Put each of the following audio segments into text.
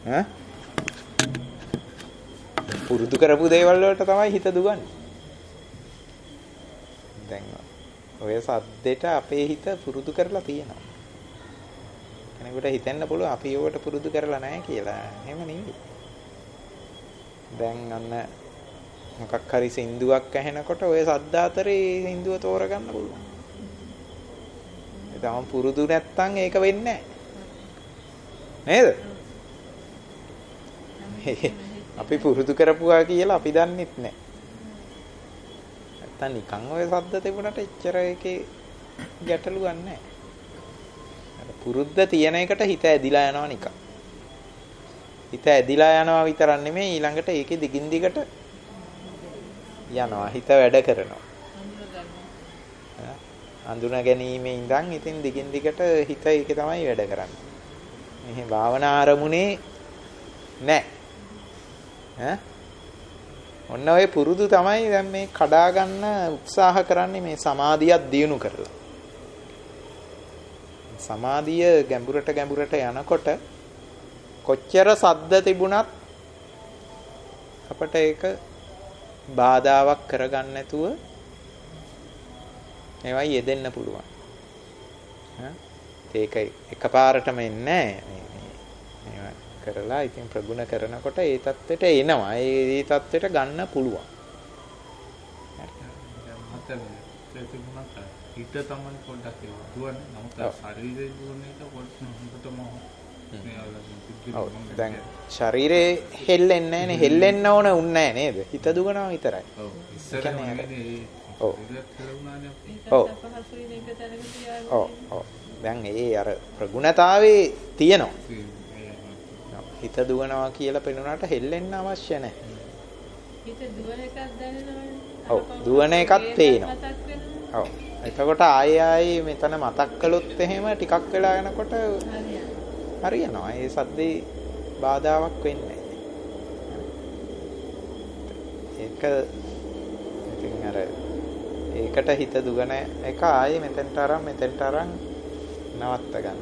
ඈ පුරුදු කරපු දේවල් වලට තමයි හිත දුවන්නේ. දැන් ඔය සද්දෙට අපේ හිත පුරුදු කරලා තියෙනවා. කෙනෙකුට හිතෙන්න පුළුවන් අපි ඒවට පුරුදු කරලා නැහැ කියලා. එහෙම නෙවෙයි. දැන් අන්න මොකක් හරි සින්දුවක් ඇහෙනකොට ඔය සද්ද අතරේ සින්දුව තෝරගන්න පුළුවන්. ඒතම පුරුදු නැත්තම් ඒක වෙන්නේ නැහැ. නේද? අපි පුරුදු කරපුවා කියලා අපි දන්නෙත් නැහැ. නැත්තම් නිකන් ඔය සද්ද තිබුණට එච්චර ඒකේ ගැටලුවක් නැහැ. අර පුරුද්ද තියෙන එකට හිත ඇදිලා යනවා නිකන්. හිත ඇදිලා යනවා විතරක් නෙමෙයි ඊළඟට ඒකේ දිගින් දිගට යනවා. හිත වැඩ කරනවා. අඳුන ගැනීමේ ඉඳන් ඉතින් දිගින් දිගට හිත ඒකේ තමයි වැඩ කරන්නේ. මෙහි භාවනා ආරමුණේ නැහැ. ඔන්න ඔය පුරුදු තමයි දැන් මේ කඩා ගන්න උත්සාහ කරන්නේ මේ සමාධියක් දියුණු කරලා. සමාධිය ගැඹුරට යනකොට කොච්චර සද්ද තිබුණත් අපට ඒක බාධාවක් කරගන්න නැතුව ඒවයි යෙදෙන්න පුළුවන්. ඒක එකපාරටම එන්නේ නැහැ. කරලා ඉතින් ප්‍රගුණ කරනකොට ඒ தත්වෙට එනවා. ඒ தත්වෙට ගන්න පුළුවන්. හිත තමයි පොඩ්ඩක් දුවන්නේ. නමුත් ශරීරයේ දුවන එක පොඩ්ඩටම දැන් ශරීරේ හෙල්ලෙන්නේ නැහනේ. හෙල්ලෙන්න ඕන උන්නේ නැහැ නේද? හිත දුවනවා විතරයි. ඔව්. ඉස්සරහම ඔව්. දැන් ඒ අර ප්‍රගුණතාවේ තියෙනවා. හිත දුවනවා කියලා පෙනුනට හෙල්ලෙන්න අවශ්‍ය නැහැ. හිත දුවන එකක් දැනෙනවනේ. ඔව් දුවන එකක් පේනවා. ඔව්. එතකොට ආයෙ මෙතන මතක් කළොත් එහෙම ටිකක් වෙලා යනකොට හරියනවා. ඒ සද්දේ බාධාවක් වෙන්නේ නැහැ. ඒක ඉතින් අර ඒකට හිත දුවන එක ආයෙ මෙතෙන්ට අරන් නවත්ත ගන්න.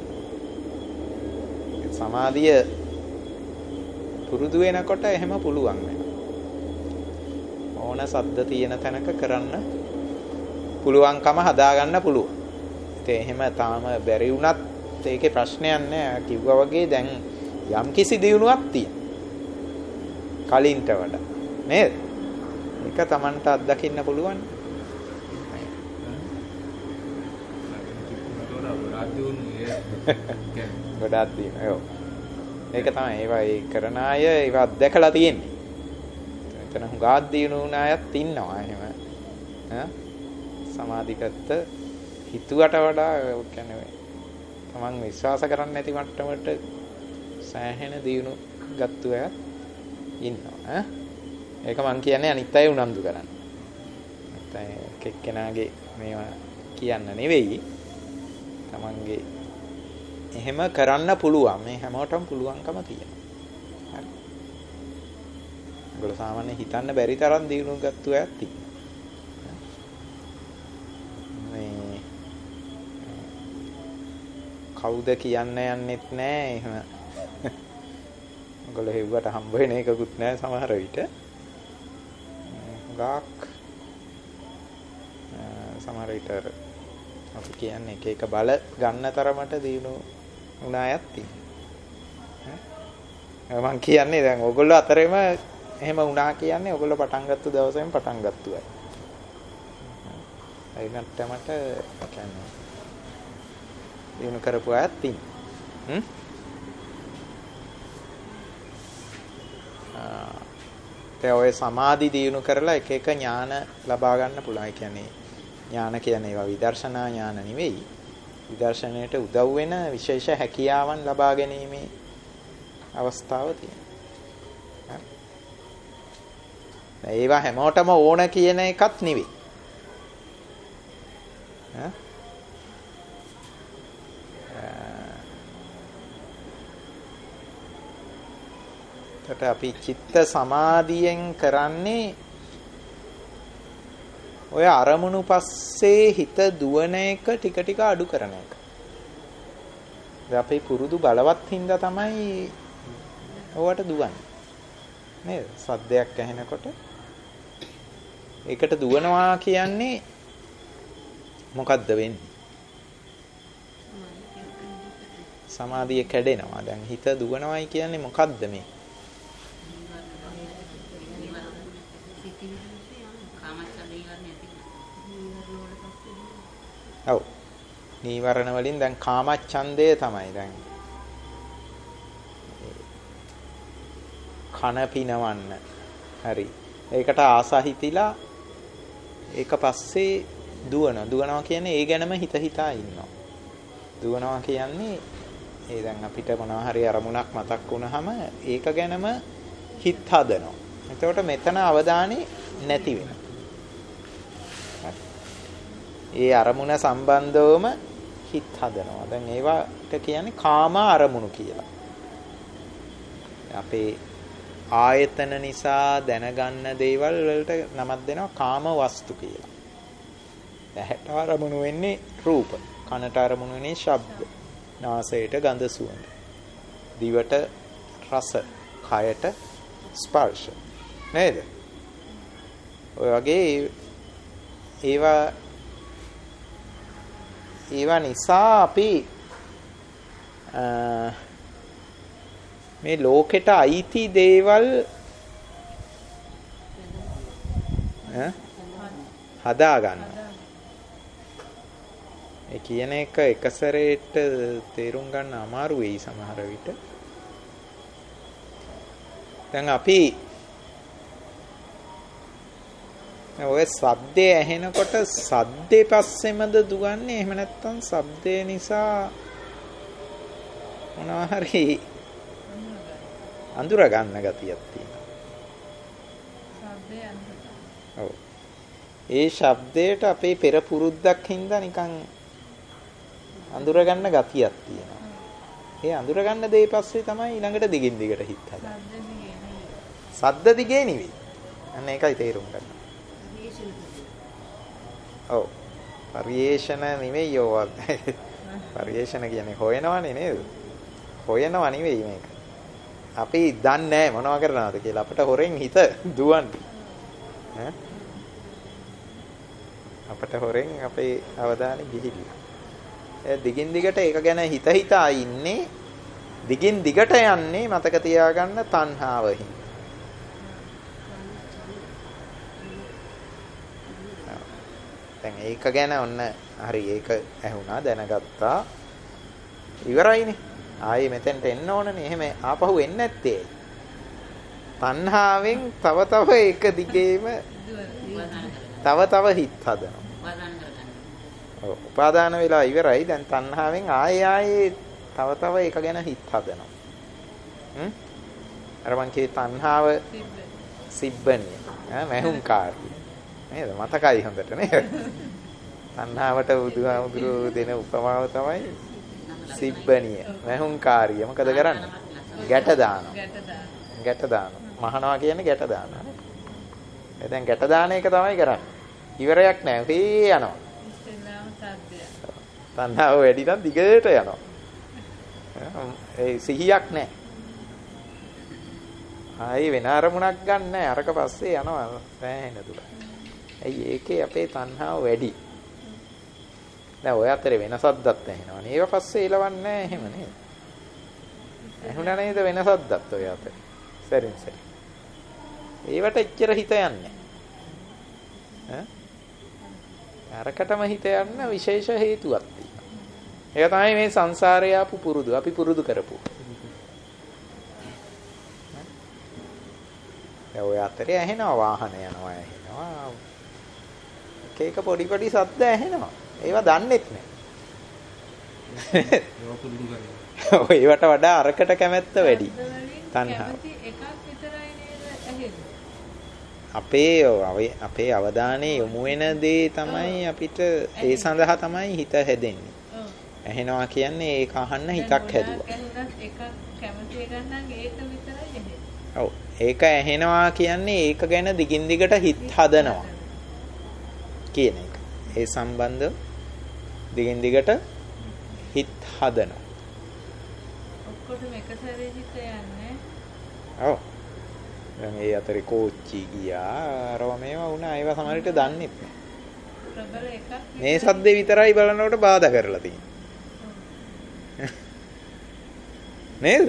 සමාධිය පුරුදු වෙනකොට එහෙම පුළුවන් වෙනවා. ඕන සද්ද තියෙන තැනක කරන්න පුළුවන්කම හදාගන්න පුළුවන්. ඉතින් එහෙම තාම බැරි වුණත් ඒකේ ප්‍රශ්නයක් නැහැ. කිව්වා වගේ දැන් යම් කිසි දියුණුවක් තියෙනවා. කලින්ට වඩා. නේද? ඒක Tamanට අත්දකින්න පුළුවන්. ගොඩාක් දියුණුව. ඔව්. ඒක තමයි ඒවා ඒ කරන අය ඒවා දැකලා තියෙන්නේ. එතන හුඟක් දියුණු අයත් ඉන්නවා එහෙම. සමාධිගත හිතුවට වඩා කියන්නේ තමන් විශ්වාස කරන්නේ නැති මට්ටමට සෑහෙන දියුණු ගත්තු අයත් ඉන්නවා. ඒක මං කියන්නේ අනිත් අය උනන්දු කරන්න. නැත්නම් එක්කෙනාගේ මේවා කියන්න නෙවෙයි. තමන්ගේ එහෙම කරන්න පුළුවන්. මේ හැමෝටම පුළුවන්කම තියෙනවා. හරි. ඒගොල්ලෝ සාමාන්‍යයෙන් හිතන්න බැරි තරම් දියුණු ගත්තු අයත් ඉන්නවා. මේ කවුද කියන්න යන්නෙත් නෑ එහෙම. ඒගොල්ලෝ හෙව්වට හම්බ වෙන එකකුත් නෑ සමහර විට. ගාක් සමහර විට අපි කියන්නේ එක බල ගන්න තරමට දිනු උනායත් තියෙනවා. මම කියන්නේ දැන් ඕගොල්ලෝ අතරේම එහෙම වුණා කියන්නේ ඕගොල්ලෝ පටන් ගත්ත දවසේම පටන් ගත්තු අය. ඒ මට්ටමට කියන්නේ දිනු කරපු අයත් තියෙනවා. ඔය සමාධි දියුණු කරලා එක එක ඥාන ලබා ගන්න පුළුවන්. ඒ කියන්නේ ඥාන කියන්නේ ඒවා විදර්ශනා ඥාන නෙවෙයි. විදර්ශනයට උදව් වෙන විශේෂ හැකියාවන් ලබා ගැනීමේ අවස්ථාව තියෙනවා. ඒවා හැමෝටම ඕන කියන එකත් නෙවෙයි. අපි චිත්ත සමාධියෙන් කරන්නේ ඔය අරමුණු පස්සේ හිත දුවන එක ටික ටික අඩු කරන එක. අපි පුරුදු බලවත් හින්දා තමයි ඕවට දුවන්නේ. නේද? සද්දයක් ඇහෙනකොට ඒකට දුවනවා කියන්නේ මොකද්ද වෙන්නේ? සමාධිය කැඩෙනවා. දැන් හිත දුවනවායි කියන්නේ මොකද්ද මේ? ඔව්. නීවරණ වලින් දැන් කාමච්ඡන්දය තමයි දැන් කන පිනවන්න. හරි. ඒකට ආසහිතිලා ඒක පස්සේ දුවනවා කියන්නේ ඒ ගැනම හිත හිතා ඉන්නවා. දුවනවා කියන්නේ ඒ දැන් අපිට මොනවා හරි අරමුණක් මතක් වුණාම ඒක ගැනම හිත හදනවා. එතකොට මෙතන අවධානය නැති වෙනවා. ඒ අරමුණ සම්බන්ධවම හිත හදනවා. දැන් ඒවට කියන්නේ කාම අරමුණු කියලා. අපේ ආයතන නිසා දැනගන්න දේවල් වලට නමක් දෙනවා කාම වස්තු කියලා. ඇහැට අරමුණු වෙන්නේ රූප, කනට අරමුණු වෙන්නේ ශබ්ද, නාසයට ගඳ සුවඳ, දිවට රස, කයට ස්පර්ශ. නේද? ඔය වගේ ඒවා නිසා අපි මේ ලෝකෙට අයිති දේවල් හදා ගන්න. ඒ කියන එක එකසරේට තේරුම් ගන්න අමාරු වෙයි සමහර විට. දැන් අපි ඔය සද්දේ ඇහෙනකොට සද්දේ පස්සෙමද දුවන්නේ? එහෙම නැත්නම් ශබ්දේ නිසා මොනවා හරි අඳුර ගන්න ගතියක් තියෙනවා. ශබ්දේ අඳුර. ඔව්. ඒ ශබ්දයට අපේ පෙර පුරුද්දක් හින්දා නිකන් අඳුර ගන්න ගතියක් තියෙනවා. ඒ අඳුර ගන්න දේ පස්සේ තමයි ඊළඟට දිගින් දිගට හිත හදන්නේ. සද්ද දිගේ නෙවෙයි. අන්න ඒකයි තේරුම් ගන්න. ඔව්. පරිේශන නෙවෙයි යෝවා. පරිේශන කියන්නේ හොයනවනේ නේද? හොයනව නෙවෙයි මේක. අපි දන්නේ නැහැ මොනව කරනවද කියලා. අපිට හොරෙන් හිත දුවන්නේ. ඈ? අපිට හොරෙන් අපේ අවධානය ගිහිල්ලා. දිගින් දිගට ඒක ගැන හිත හිතා ඉන්නේ. දිගින් දිගට යන්නේ මතක තියාගන්න තණ්හාවෙන්. දැන් ඒක ගැන ඔන්න හරි ඒක ඇහුණා දැනගත්තා ඉවරයිනේ. ආයේ මෙතෙන්ට එන්න ඕනනේ. එහෙම ආපහු එන්නේ නැත්තේ. තණ්හාවෙන් තව තව එක දිගේම තව හිත හදනවා. ඔව් උපාදාන වෙලා ඉවරයි. දැන් තණ්හාවෙන් ආයේ තව එක ගැන හිත හදනවා. අර මං කියේ තණ්හාව සිබ්බනිය. මැහුම්කාරී. නේද? මතකයි හොඳට නේද? තණ්හාවට බුදුහාමුදුරුවෝ දෙන උපමාව තමයි සිබ්බනිය. මැහුම්කාරිය. මොකද කරන්නේ? ගැට දානවා. ගැට දානවා. මහනවා කියන්නේ ගැට දානවා. දැන් ගැට දාන එක තමයි කරන්නේ. ඉවරයක් නැහැ. හේ යනවා. ඉස්සෙල්ලාම සද්දය. තණ්හාව වැඩි නම් දිගට යනවා. ඒ සිහියක් නැහැ. ආයි වෙන අරමුණක් ගන්න නැහැ. අරක පස්සේ යනවා සෑහෙන දුර. ඇයි ඒකේ අපේ තණ්හාව වැඩි. දැන් ඔය අතරේ වෙන සද්දත් ඇහෙනවනේ. ඒව පස්සේ එලවන්නේ නැහැ එහෙම නේද? ඇහුණා නේද වෙන සද්දත් ඔය අතරේ. සරින් සරි. ඒවට එච්චර හිත යන්නේ. අරකටම හිත යන්න විශේෂ හේතුවක් තියෙනවා. ඒක තමයි මේ සංසාරේ ආපු පුරුදු. අපි පුරුදු කරපු. දැන් ඔය අතරේ ඇහෙනවා වාහන යනවා ඇහෙනවා. එක පොඩි සද්ද ඇහෙනවා. ඒවා දන්නෙත් නෑ. ඒක පුරුදු කරනවා. ඔය ඒවට වඩා අරකට කැමැත්ත වැඩි. තණ්හාව. එකක් විතරයි නේද ඇහෙන්නේ. අපේ අවධානය යොමු වෙන දේ තමයි අපිට ඒ සඳහා තමයි හිත හැදෙන්නේ. ඇහෙනවා කියන්නේ ඒක අහන්න හිතක් හැදුවා. එකක් කැමති එකක් නම් ඒක විතරයි ඇහෙන්නේ. ඔව්. ඒක ඇහෙනවා කියන්නේ ඒක ගැන දිගින් දිගට හිත හදනවා කියන එක. ඒ සම්බන්ධ දිගින් දිගට හිත හදනවා. ඔක්කොටම එක සැරේ හිත යන්නේ. ඔව්. දැන් ඒ අතරේ කෝච්චි ගියා. අරව මේවා වුණා. ඒවා සමහර විට දන්නෙත් නෑ. ප්‍රබල එකක් මේ සද්දේ විතරයි බලනකොට බාධා කරලා තියෙන්නේ. නේද?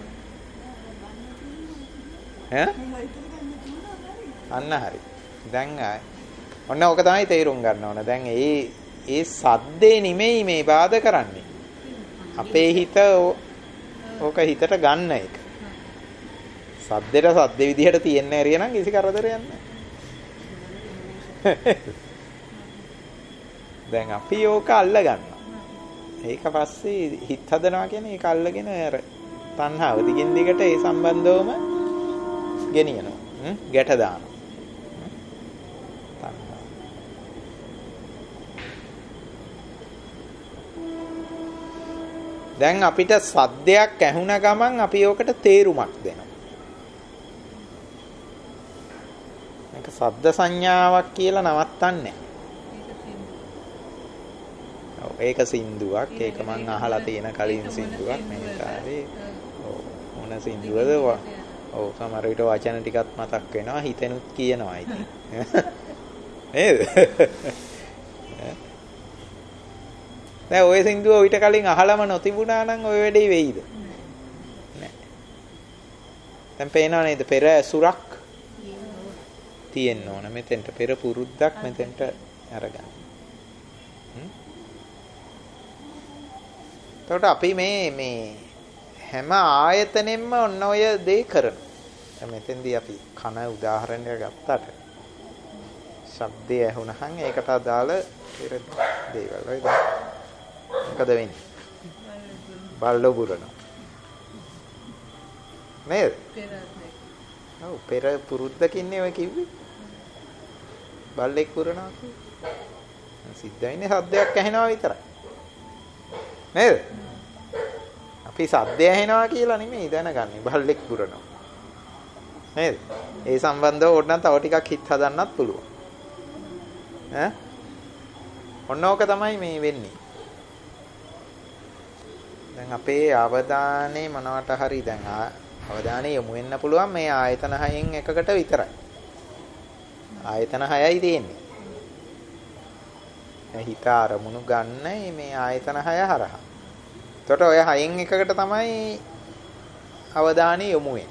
ඈ? අන්න හරි. දැන් ඔන්න ඕක තමයි තේරුම් ගන්න ඕන. දැන් ඒ සද්දේ නෙමෙයි මේ බාධා කරන්නේ. අපේ හිත ඕක හිතට ගන්න එක. සද්දේට සද්ද විදිහට තියෙන්න ඇරිය නම් කිසි කරදරයක් නැහැ. දැන් අපි ඕක අල්ල ගන්නවා. ඒක පස්සේ හිත හදනවා කියන්නේ ඒක අල්ලගෙන අර තණ්හාව දිගින් දිගට ඒ සම්බන්ධවම ගෙනියනවා. ගැට දානවා. දැන් අපිට සද්දයක් ඇහුණ ගමන් අපි ඕකට තේරුමක් දෙනවා. මේක සද්ද සංඥාවක් කියලා නවත්තන්නේ නැහැ. ඒක සින්දුවක්. ඒක මං අහලා තියෙන කලින් සින්දුවක් මේ තාලේ. ඔව් මොන සින්දුවද? ඔව් සමහර විට වචන ටිකක් මතක් වෙනවා. හිතෙනුත් කියනවා ඉතින්. නේද? දැන් ওই සින්දුව ඊට කලින් අහලම නොතිබුණා නම් ওই වැඩේ වෙයිද? නෑ. දැන් පේනව නේද? පෙර ඇසුරක් තියෙන්න ඕන. මෙතෙන්ට පෙර පුරුද්දක් මෙතෙන්ට අරගන්න. එතකොට අපි මේ හැම ආයතනෙම ඔන්න ඔය දේ කරනවා. දැන් මෙතෙන්දී අපි කන උදාහරණයක් ගත්තට ශබ්දය ඇහුණහන් ඒකට අදාළ පෙර දේවල් වයි දැන් මොකද වෙන්නේ? බල්ලෝ පුරනවා. නේද? ඔව් පෙර පුරුද්දකින්නේ ඔය කිව්වේ. බල්ලෙක් පුරනවා කිව්වේ. සිද්ධ වෙන්නේ සද්දයක් ඇහෙනවා විතරයි. නේද? අපි සද්දය ඇහෙනවා කියලා නෙමෙයි දැනගන්නේ බල්ලෙක් පුරනවා. නේද? ඒ සම්බන්ධව ඕනනම් තව ටිකක් හිත හදන්නත් පුළුවන්. ඈ? ඔන්න ඕක තමයි මේ වෙන්නේ. දැන් අපේ අවධානය මොනවට හරි දැන් අවධානය යොමු වෙන්න පුළුවන් මේ ආයතන හයෙන් එකකට විතරයි. ආයතන හයයි තියෙන්නේ. හිත අරමුණු ගන්න මේ ආයතන හය හරහා. එතකොට ඔය හයෙන් එකකට තමයි අවධානය යොමු වෙන්නේ.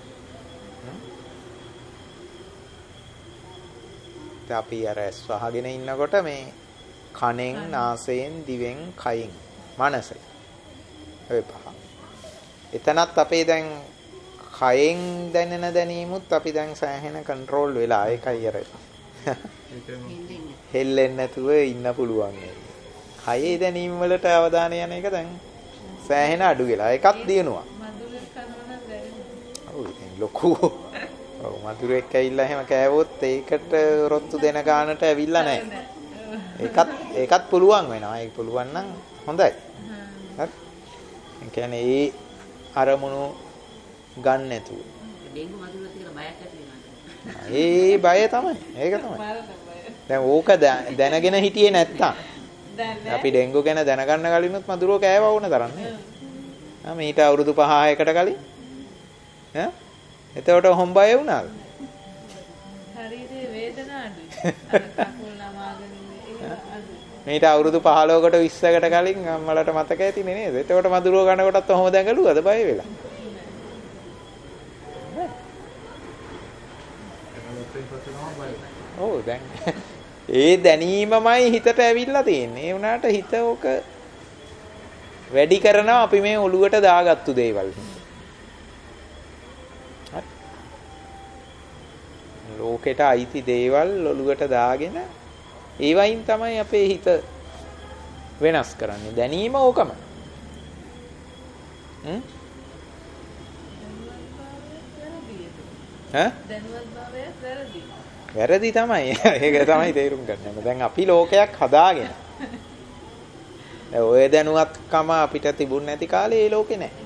අපි අර ඇස් වහගෙන ඉන්නකොට මේ කනෙන්, නාසයෙන්, දිවෙන්, කයින්, මනසෙන් ඔය පහ. එතනත් අපේ දැන් කයෙන් දැනෙන දැනීමුත් අපි දැන් සෑහෙන කන්ට්‍රෝල් වෙලා ඒකයි අර හෙල්ලෙන්නේ නැතුව ඉන්න පුළුවන් මේ. කයේ දැනීම වලට අවධානය යන එක දැන් සෑහෙන අඩු වෙලා ඒකත් දිනුවා. මధుරෙක් කනවනම් දැනෙනවා. ඔව් ඉතින් ලොකු. ඔව් මధుරෙක් ඇවිල්ලා එහෙම කෑවොත් ඒකට රොත්තු දෙන ගානට ඇවිල්ලා නැහැ. ඒකත් පුළුවන් වෙනවා. ඒක පුළුවන් නම් හොඳයි. හරි. ඒ කියන්නේ ඒ අරමුණු ගන්න නැතුව. ඩෙන්ගු මధుරෙක් කියලා බයක් ඇති වෙනවා. ඒ බය තමයි. ඒක තමයි. දැන් ඕක දැනගෙන හිටියේ නැත්තම් අපි ඩෙන්ගු ගැන දැනගන්න කලිනුත් මధుරෝ කෑවා වුණ තරන්නේ. මීට අවුරුදු 5-6කට කලින්. ඈ? එතකොට හොම් බය වුණාද? ශරීරයේ වේදනා අඩුයි. අර කකුල් නමාගෙන ඉන්නේ අඩුයි. මීට අවුරුදු 15කට 20කට කලින් අම්මලට මතක ඇතිනේ නේද? එතකොට මధుරෝ ගන්නකොටත් ඔහොම දැඟලුවද බය වෙලා? ඔව් දැන් ඒ දැනීමමයි හිතට ඇවිල්ලා තියෙන්නේ. ඒ වුණාට හිත ඕක වැඩි කරනවා අපි මේ ඔළුවට දාගත්තු දේවල්. ලෝකෙට අයිති දේවල් ඔළුවට දාගෙන ඒ වයින් තමයි අපේ හිත වෙනස් කරන්නේ. දැනීම ඕකම. වැරදි තමයි. ඒක තමයි තේරුම් ගන්න. දැන් අපි ලෝකයක් හදාගෙන. දැන් ඔය දැනුවත්කම අපිට තිබුණ නැති කාලේ ඒ ලෝකේ නැහැ.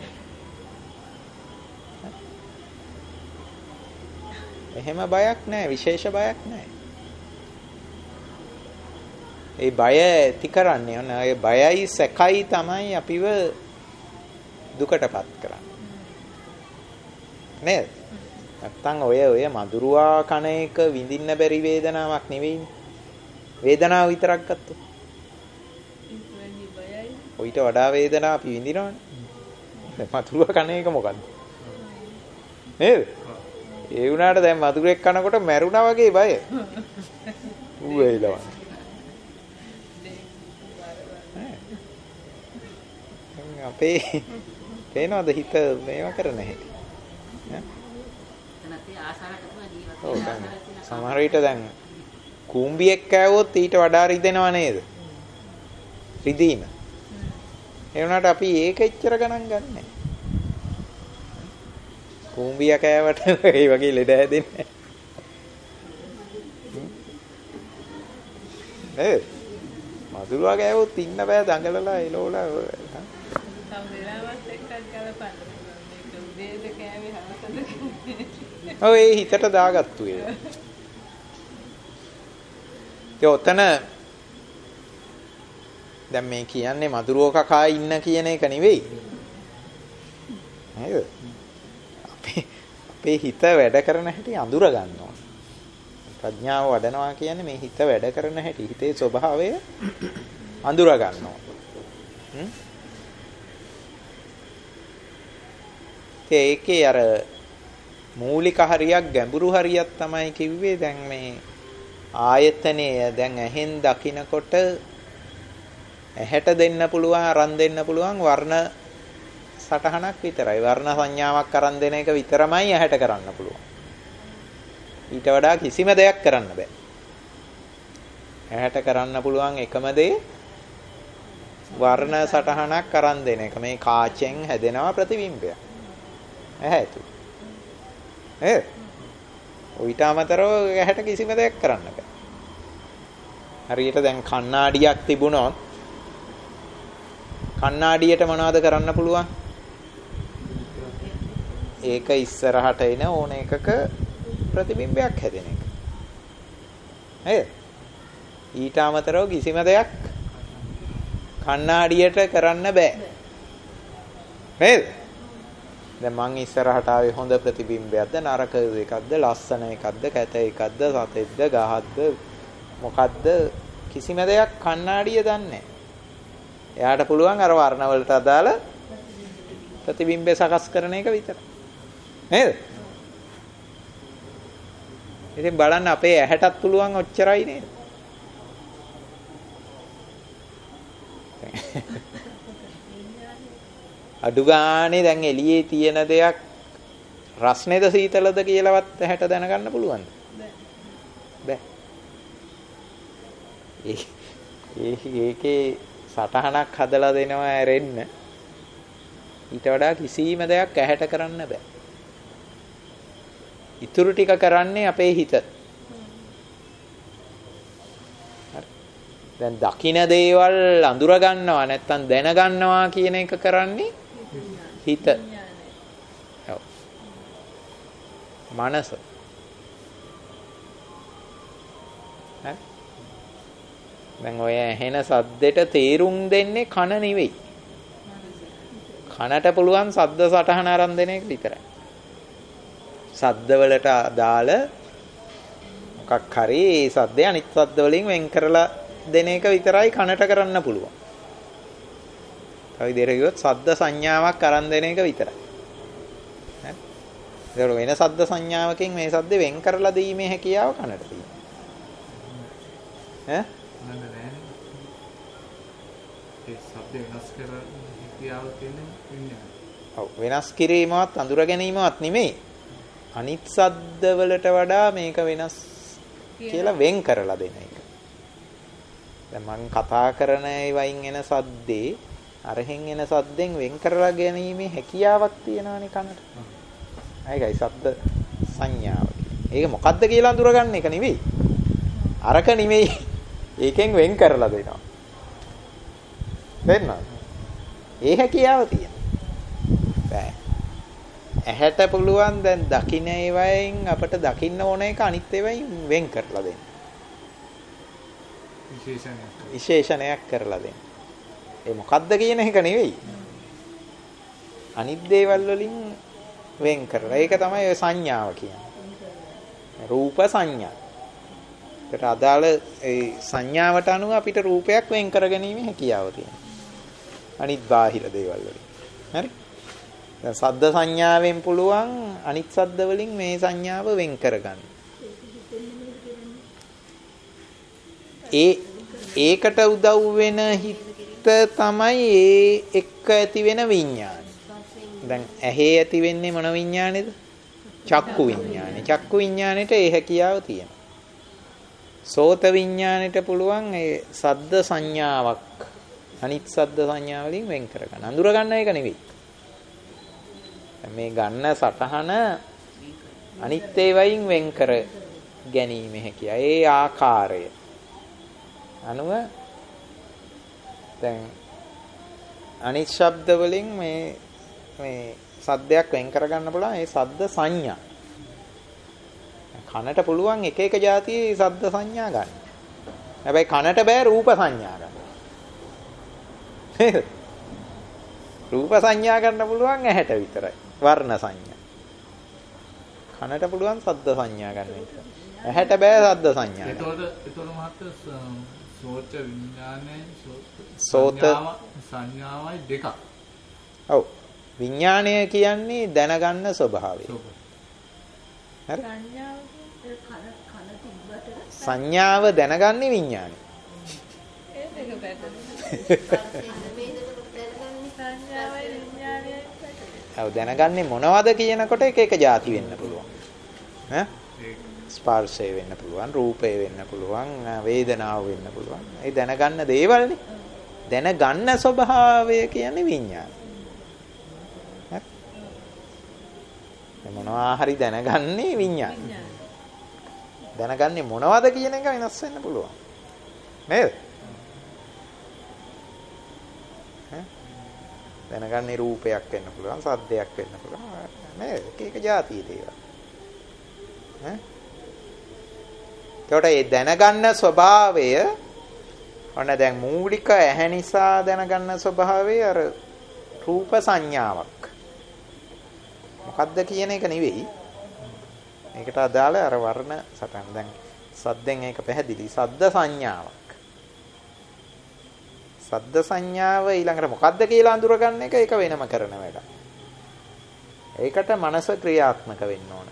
එහෙම බයක් නැහැ, විශේෂ බයක් නැහැ. ඒ බය ඇති කරන්නේ ඔන්න ඒ බයයි සැකයි තමයි අපිව දුකටපත් කරන්නේ. නේද? නැත්තම් ඔය මధుරවා කන එක විඳින්න බැරි වේදනාවක් නෙවෙයිනේ. වේදනාව විතරක් ගත්තොත්. ඔయిత වඩා වේදනාව අපි විඳිනවනේ. මధుරවා කන එක මොකද්ද? නේද? ඒ වුණාට දැන් මధుරෙක් කනකොට මැරුණා වගේ බය. ඌ වෙයිලවන්නේ. අපේ පේනවද හිත මේවා කරන හැටි? නැත්නම් ආසාවක් තමයි ජීවත් ඔව් වෙන්නේ. දැන් සමහර විට දැන් කුඹියෙක් කෑවොත් ඊට වඩා රිදෙනව නේද? රිදීම. ඒ වුණාට අපි ඒක එච්චර ගණන් ගන්නෑ. කුඹිය කෑවට ඒ වගේ ලෙඩ හැදෙන්නේ නෑ. මధుරවා කෑවොත් ඉන්න බෑ දඟලලා එලෝලා. සම්බෙලාවත් එක්කත් ගලපන්න පුළුවන්. මේක උදේද කෑවේ හවසද කෑවේ. ඔව් ඒ හිතට දාගත්තු ඒ. ඒ ඔතන දැන් මේ කියන්නේ මధుරෝ කකා ඉන්න කියන එක නෙවෙයි. නේද? අපේ හිත වැඩ කරන හැටි අඳුර ගන්නවා. ප්‍රඥාව වඩනවා කියන්නේ මේ හිත වැඩ කරන හැටි, හිතේ ස්වභාවය අඳුර ගන්නවා. ඒකේ අර මූලික හරියක් ගැඹුරු හරියක් තමයි කිව්වේ. දැන් මේ ආයතනය දැන් ඇහෙන් දකිනකොට ඇහැට දෙන්න පුළුවන්, අරන් දෙන්න පුළුවන් වර්ණ සටහනක් විතරයි. වර්ණ සංඥාවක් අරන් දෙන එක විතරමයි ඇහැට කරන්න පුළුවන්. ඊට වඩා කිසිම දෙයක් කරන්න බෑ. ඇහැට කරන්න පුළුවන් එකම දේ වර්ණ සටහනක් අරන් දෙන එක. මේ කාචෙන් හැදෙනවා ප්‍රතිබිම්බයක්. ඇහැ තු. ඊට අමතරව ඇහැට කිසිම දෙයක් කරන්න බෑ. හරියට දැන් කණ්ණාඩියක් තිබුණොත් කණ්ණාඩියට මොනවද කරන්න පුළුවන්? ඒක ඉස්සරහට එන ඕන එකක ප්‍රතිබිම්බයක් හැදෙන එක. නේද? ඊට අමතරව කිසිම දෙයක් කණ්ණාඩියට කරන්න බෑ. නේද? දැන් මං ඉස්සරහට ආවේ හොඳ ප්‍රතිබිම්බයක්ද නරක එකක්ද ලස්සන එකක්ද කැත එකක්ද සතෙක්ද ගහක්ද මොකක්ද කිසිම දෙයක් කණ්ණාඩිය දන්නේ නැහැ. එයාට පුළුවන් අර වර්ණ වලට අදාළ ප්‍රතිබිම්බය සකස් කරන එක විතරයි. නේද? ඉතින් බලන්න අපේ ඇහැටත් පුළුවන් ඔච්චරයි නේද? අඩු ගානේ දැන් එළියේ තියෙන දෙයක් රස්නේද සීතලද කියලාවත් ඇහැට දැනගන්න පුළුවන්ද? බෑ. ඒකේ සටහනක් හදලා දෙනවා ඇරෙන්න. ඊට වඩා කිසිම දෙයක් ඇහැට කරන්න බෑ. ඉතුරු ටික කරන්නේ අපේ හිත. දැන් දකින්න දේවල් අඳුර ගන්නවා නැත්තම් දැන ගන්නවා කියන එක කරන්නේ හිත. ඔව්. මනස. දැන් ඔය ඇහෙන සද්දෙට තේරුම් දෙන්නේ කන නෙවෙයි. කනට පුළුවන් සද්ද සටහන අරන් දෙන එක විතරයි. සද්ද වලට අදාළ මොකක් හරි ඒ සද්දේ අනිත් සද්ද වලින් වෙන් කරලා දෙන එක විතරයි කනට කරන්න පුළුවන්. තව විදිහට කිව්වොත් සද්ද සංඥාවක් අරන් දෙන එක විතරයි. ඈ ඒක වෙන සද්ද සංඥාවකින් මේ සද්දේ වෙන් කරලා දීමේ හැකියාව කනට තියෙනවා. ඈ ඒ සද්ද වෙනස් කර හැකියාව තියෙන්නේ. ඔව් වෙනස් කිරීමවත් අඳුර ගැනීමවත් නෙමෙයි. අනිත් සද්ද වලට වඩා මේක වෙනස් කියලා වෙන් කරලා දෙන එක. දැන් මම කතා කරන ඒවයින් එන සද්දේ අරහෙන් එන සද්දෙන් වෙන් කරලා ගැනීමේ හැකියාවක් තියෙනවානේ කනට. ඒකයි සද්ද සංඥාව. ඒක මොකද්ද කියලා අඳුරගන්න එක නෙවෙයි. අරක නෙවෙයි. ඒකෙන් වෙන් කරලා දෙනවා. තේරෙනවද? ඒ හැකියාව තියෙනවා. බෑ. ඇහැට පුළුවන් දැන් දකින්න ඒවයින් අපිට දකින්න ඕන එක අනිත් ඒවයින් වෙන් කරලා දෙන්න. විශේෂණයක් කරලා දෙන්න. ඒ මොකද්ද කියන එක නෙවෙයි. අනිත් දේවල් වලින් වෙන් කරලා. ඒක තමයි ඔය සංඥාව කියන්නේ. රූප සංඥා. ඒකට අදාළ ඒ සංඥාවට අනුව අපිට රූපයක් වෙන් කරගැනීමේ හැකියාව තියෙනවා. අනිත් බාහිර දේවල් වලින්. හරි? දැන් සද්ද සංඥාවෙන් පුළුවන් අනිත් සද්ද වලින් මේ සංඥාව වෙන් කරගන්න. ඒකට උදව් වෙන හිත තමයි ඒ එක්ක ඇති වෙන විඥානය. දැන් ඇහි ඇති වෙන්නේ මොන විඥානේද? චක්කු විඥානේ. චක්කු විඥානෙට ඒ හැකියාව තියෙනවා. සෝත විඥානෙට පුළුවන් ඒ සද්ද සංඥාවක් අනිත් සද්ද සංඥා වලින් වෙන් කරගන්න. අඳුර ගන්න එක නෙවෙයි. මේ ගන්න සටහන අනිත් ඒවායින් වෙන් කර ගැනීම හැකියාව. ඒ ආකාරය අනුව දැන් අනිත් ශබ්ද වලින් මේ සද්දයක් වෙන් කරගන්න පුළුවන්. ඒ සද්ද සංඥා. කනට පුළුවන් එක එක જાතියේ සද්ද සංඥා ගන්න. හැබැයි කනට බෑ රූප සංඥා ගන්න. රූප සංඥා ගන්න පුළුවන් ඇහැට විතරයි. වර්ණ සංඥා. කනට පුළුවන් සද්ද සංඥා ගන්න විතරයි. ඇහැට බෑ සද්ද සංඥා. ඒතකොට මහත්තයා සෝත විඥානයේ සෝත සංඥාවයි දෙකක්. ඔව්. විඥාණය කියන්නේ දැනගන්න ස්වභාවය. හරි? සංඥාව දැනගන්නේ විඥාණය. ඔව් දැනගන්නේ මොනවද කියනකොට එක එක જાති වෙන්න පුළුවන්. ඈ ස්පර්ශය වෙන්න පුළුවන්, රූපය වෙන්න පුළුවන්, වේදනාව වෙන්න පුළුවන්. ඒ දැනගන්න දේවල්නේ. දැනගන්න ස්වභාවය කියන්නේ විඥානය. හරි? මොනවා හරි දැනගන්නේ විඥානය. දැනගන්නේ මොනවද කියන එක වෙනස් වෙන්න පුළුවන්. නේද? දැනගන්නේ රූපයක් වෙන්න පුළුවන්, සද්දයක් වෙන්න පුළුවන්. නේද? එක එක જાතියේ දේවල්. එතකොට මේ දැනගන්න ස්වභාවය ඔන්න දැන් මූලික ඇහැ නිසා දැනගන්න ස්වභාවය අර රූප සංඥාවක්. මොකද්ද කියන එක නෙවෙයි. මේකට අදාළ අර වර්ණ සටහන. දැන් සද්දෙන් ඒක පැහැදිලි. සද්ද සංඥාවක්. සද්ද සංඥාව ඊළඟට මොකද්ද කියලා අඳුරගන්න එක ඒක වෙනම කරන වැඩක්. ඒකට මනස ක්‍රියාත්මක වෙන්න ඕන.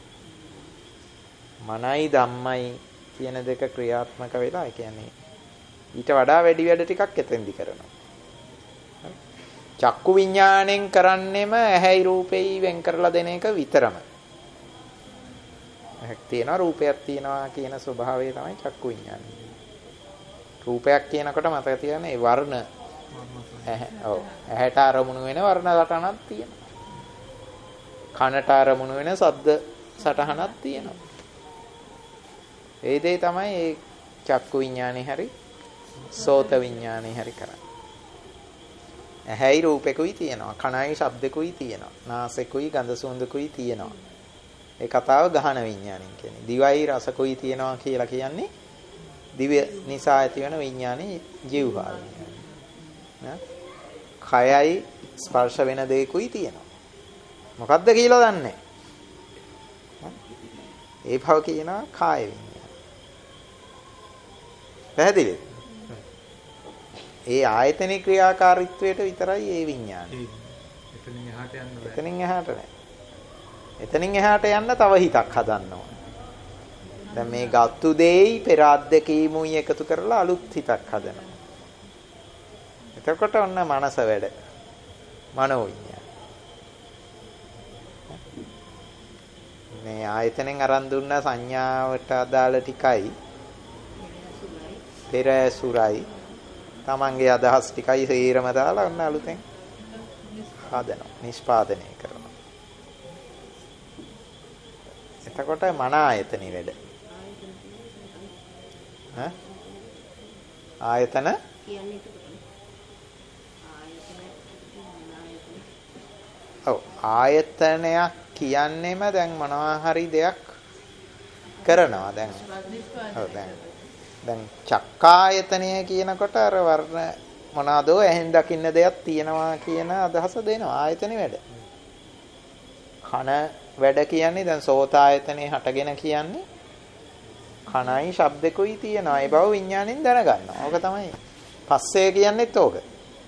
මනයි ධම්මයි කියන දෙක ක්‍රියාත්මක වෙලා ඒ කියන්නේ ඊට වඩා වැඩි වැඩ ටිකක් එතෙන්දි කරනවා. චක්කු විඥාණයෙන් කරන්නෙම ඇහැයි රූපෙයි වෙන් කරලා දෙන එක විතරම. ඇහක් තියෙනවා රූපයක් තියෙනවා කියන ස්වභාවය තමයි චක්කු විඥානය. රූපයක් කියනකොට මතක තියාගන්න ඒ වර්ණ ඔව් ඇහැට අරමුණු වෙන වර්ණ සටහනක් තියෙනවා. කනට අරමුණු වෙන ශබ්ද සටහනක් තියෙනවා. ඒ දේ තමයි ඒ චක්කු විඥානේ හරි සෝත විඥානේ හරි කරන්නේ. ඇහැයි රූපෙකුයි තියෙනවා. කනයි ශබ්දෙකුයි තියෙනවා. නාසෙකුයි ගඳ සුවඳකුයි තියෙනවා. ඒ කතාව ගහන විඥානෙන් කියන්නේ. දිවයි රසකුයි තියෙනවා කියලා කියන්නේ දිව්‍ය නිසා ඇති වෙන විඥානේ ජීවහා විඥානේ. කයයි ස්පර්ශ වෙන දෙයකුයි තියෙනවා. මොකද්ද කියලා දන්නේ ඒ භව කියනවා කාය විඥාන. පැහැදිලිද? ඒ ආයතනික ක්‍රියාකාරීත්වයට විතරයි ඒ විඥානය. එතනින් එහාට යන්න බෑ. එතනින් එහාට නෑ. එතනින් එහාට යන්න තව හිතක් හදන්න ඕන. දැන් මේ ගත්තු දෙයි පෙර අත්දැකීමුයි එකතු කරලා අලුත් හිතක් හදනවා. එතකොට ඔන්න මනස වැඩ. මනෝ විඥාන. මේ ආයතනෙන් අරන් දුන්න සංඥාවට අදාළ ටිකයි පෙර සුරයි තමන්ගේ අදහස් ටිකයි සේරම දාලා ඔන්න අලුතෙන් හදනවා නිෂ්පාදනය කරනවා. එතකොට මන ආයතනෙ වැඩ. ආයතන කියන්නේ ඔව් ආයතනයක් කියන්නේම දැන් මොනවා හරි දෙයක් කරනවා දැන්. ඔව් දැන් චක්කායතනය කියනකොට අර වර්ණ මොනවාදෝ ඇහෙන් දකින්න දෙයක් තියෙනවා කියන අදහස දෙනවා ආයතනෙ වැඩ. කන වැඩ කියන්නේ දැන් සෝත ආයතනේ හටගෙන කියන්නේ කනයි ශබ්දකුයි තියෙනවා. ඒ බව විඥාණයෙන් දැනගන්නවා. ඕක තමයි පස්සේ කියන්නේත් ඕක.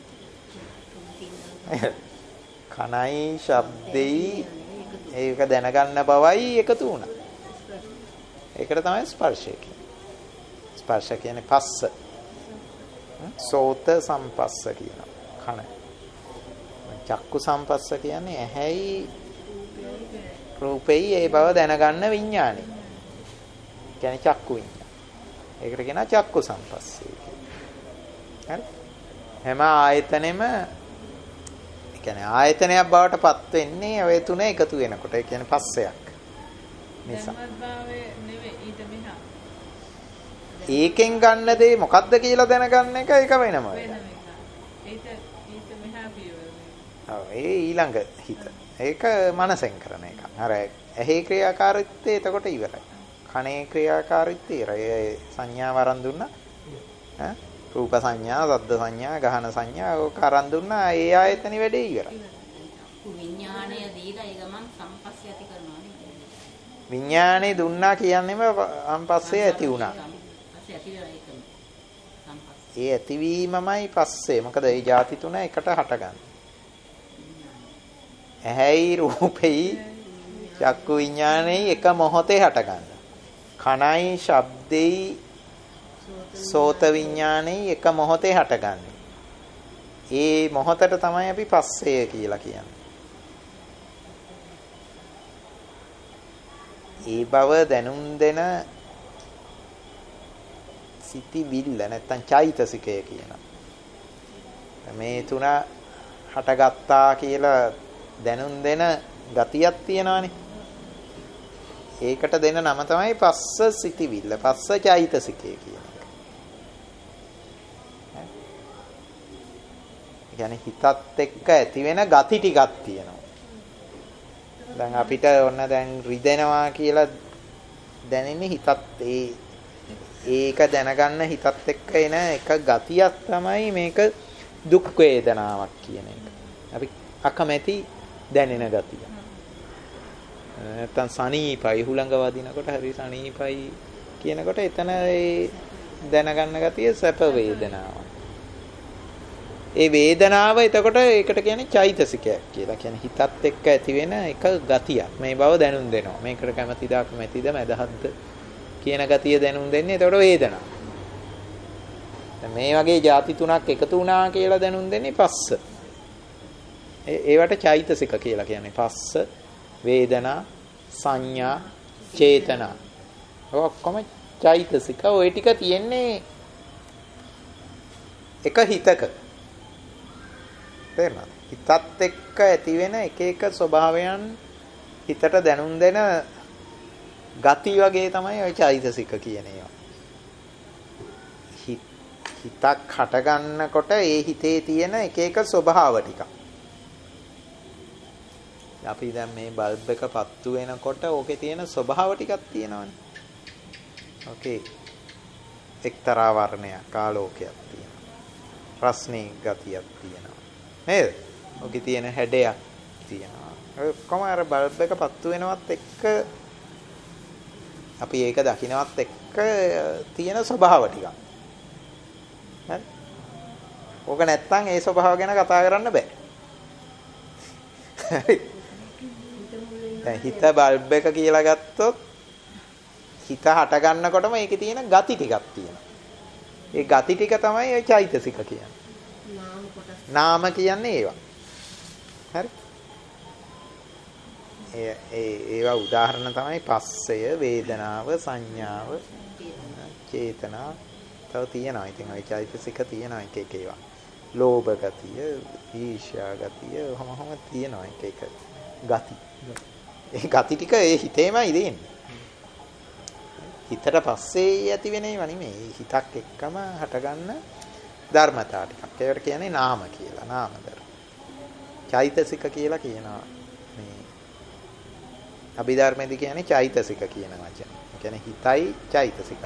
කනයි ශබ්දෙයි ඒක දැනගන්න බවයි එකතු වුණා. ඒකට තමයි ස්පර්ශය කියන්නේ. ස්පර්ශ කියන්නේ පස්ස. සෝත සම්පස්ස කියනවා. කන. චක්කු සම්පස්ස කියන්නේ ඇහැයි රූපෙයි ඒ බව දැනගන්න විඥානය. කියන්නේ චක්කු විඥාන. ඒකට කියනවා චක්කු සම්පස්සේ කියලා. හරි? හැම ආයතනෙම කියන්නේ ආයතනයක් බවට පත් වෙන්නේ ඔය තුන එකතු වෙනකොට. ඒ කියන්නේ පස්සයක්. නිසා. ඒකෙන් ගන්න දේ මොකද්ද කියලා දැනගන්න එක එක වෙනම. ඒ ඊළඟ හිත. ඒක මනසෙන් කරන එක. අර ඇහි ක්‍රියාකාරීත්වය එතකොට ඉවරයි. කනේ ක්‍රියාකාරීත්වය ඉවරයි. සංඥාව අරන් දුන්නා. රූප සංඥා, ශබ්ද සංඥා, ගහන සංඥා ඕක අරන් දුන්නා. ඒ ආයතනෙ වැඩේ ඉවරයි. විඥාණය දීලා ඒ ගමන් සම්පස්සේ ඇති කරනවා නේද? විඥානේ දුන්නා කියන්නේම සම්පස්සේ ඇති වුණා. පස්සේ ඇති වෙලා ඒක සම්පස්සේ. ඒ ඇතිවීමමයි පස්සේ. මොකද ඒ ಜಾති තුන එකට හටගන්නේ. ඇහැයි රූපෙයි චක්කු විඥානෙයි එක මොහොතේ හටගන්නවා. කනයි ශබ්දෙයි සෝත විඥානෙයි එක මොහොතේ හටගන්නේ. ඒ මොහොතට තමයි අපි පස්සේ කියලා කියන්නේ. ඒ බව දැනුම් දෙන සිතිවිල්ල නැත්තම් චෛතසිකය කියනවා. මේ තුන හටගත්තා කියලා දැනුම් දෙන ගතියක් තියෙනවානේ. ඒකට දෙන නම තමයි පස්ස සිතිවිල්ල. පස්ස චෛතසිකය කියන එක. කියන්නේ හිතත් එක්ක ඇති වෙන ගති ටිකක් තියෙනවා. දැන් අපිට ඔන්න දැන් රිදෙනවා කියලා දැනෙන්නේ හිතත් ඒක දැනගන්න හිතත් එක්ක එන එක ගතියක් තමයි මේක දුක් වේදනාවක් කියන එක. අපි අකමැති දැනෙන ගතිය. නැත්තම් සනීපයි හුළඟ වදිනකොට හරි සනීපයි කියනකොට එතන ඒ දැනගන්න ගතිය සැප වේදනාවක්. ඒ වේදනාව එතකොට ඒකට කියන්නේ චෛතසිකයක් කියලා. කියන්නේ හිතත් එක්ක ඇති වෙන එක ගතියක්. මේ බව දැනුම් දෙනවා. මේකට කැමැතිද අකමැතිද මැදහත්ද කියන ගතිය දැනුම් දෙන්නේ එතකොට වේදනාව. දැන් මේ වගේ ಜಾති තුනක් එකතු වුණා කියලා දැනුම් දෙන්නේ පස්ස. ඒවට චෛතසික කියලා කියන්නේ. පස්ස, වේදනා, සංඥා, චේතනා. ඔක්කොම චෛතසික. ওই ටික තියෙන්නේ එක හිතක. තේරුණාද? හිතත් එක්ක ඇති වෙන එක එක ස්වභාවයන් හිතට දැනුම් දෙන ගති වගේ තමයි ওই චෛතසික කියන ඒවා. හිතක් හට ගන්නකොට ඒ හිතේ තියෙන එක එක ස්වභාව ටික. අපි දැන් මේ බල්බ් එක පත්තු වෙනකොට ඕකේ තියෙන ස්වභාව ටිකක් තියෙනවනේ. ඕකේ එක්තරා වර්ණයක් ආලෝකයක් තියෙනවා. රස්නේ ගතියක් තියෙනවා. නේද? ඔකේ තියෙන හැඩයක් තියෙනවා. ඔය කොහොම අර බල්බ් එක පත්තු වෙනවත් එක්ක අපි ඒක දකින්නවත් එක්ක තියෙන ස්වභාව ටික. හරි? ඕක නැත්තම් ඒ ස්වභාව ගැන කතා කරන්න බෑ. හරි? දැන් හිත බල්බ් එක කියලා ගත්තොත් හිත හට ගන්නකොටම ඒකේ තියෙන ගති ටිකක් තියෙනවා. ඒ ගති ටික තමයි ඔය චෛතසික කියන්නේ. නාම කියන්නේ ඒවා. හරි? ඒවා උදාහරණ තමයි පස්සය, වේදනාව, සංඥාව, චේතනා. තව තියෙනවා. ඉතින් ওই චෛතසික තියෙනවා එක එක ඒවා. ලෝභ ගතිය, ඊර්ෂ්‍යා ගතිය, ඔහොම තියෙනවා එක එක ගති. ඒ ගති ටික ඒ හිතේමයි දෙන්නේ. හිතට පස්සේ ඇති වෙන ඒවා නෙමෙයි. හිතක් එක්කම හටගන්න ධර්මතා ටිකක්. ඒකට කියන්නේ නාම කියලා. නාම ධර්ම. චෛතසික කියලා කියනවා. මේ අභිධර්මයේදී කියන්නේ චෛතසික කියන වචන. ඒ කියන්නේ හිතයි චෛතසික.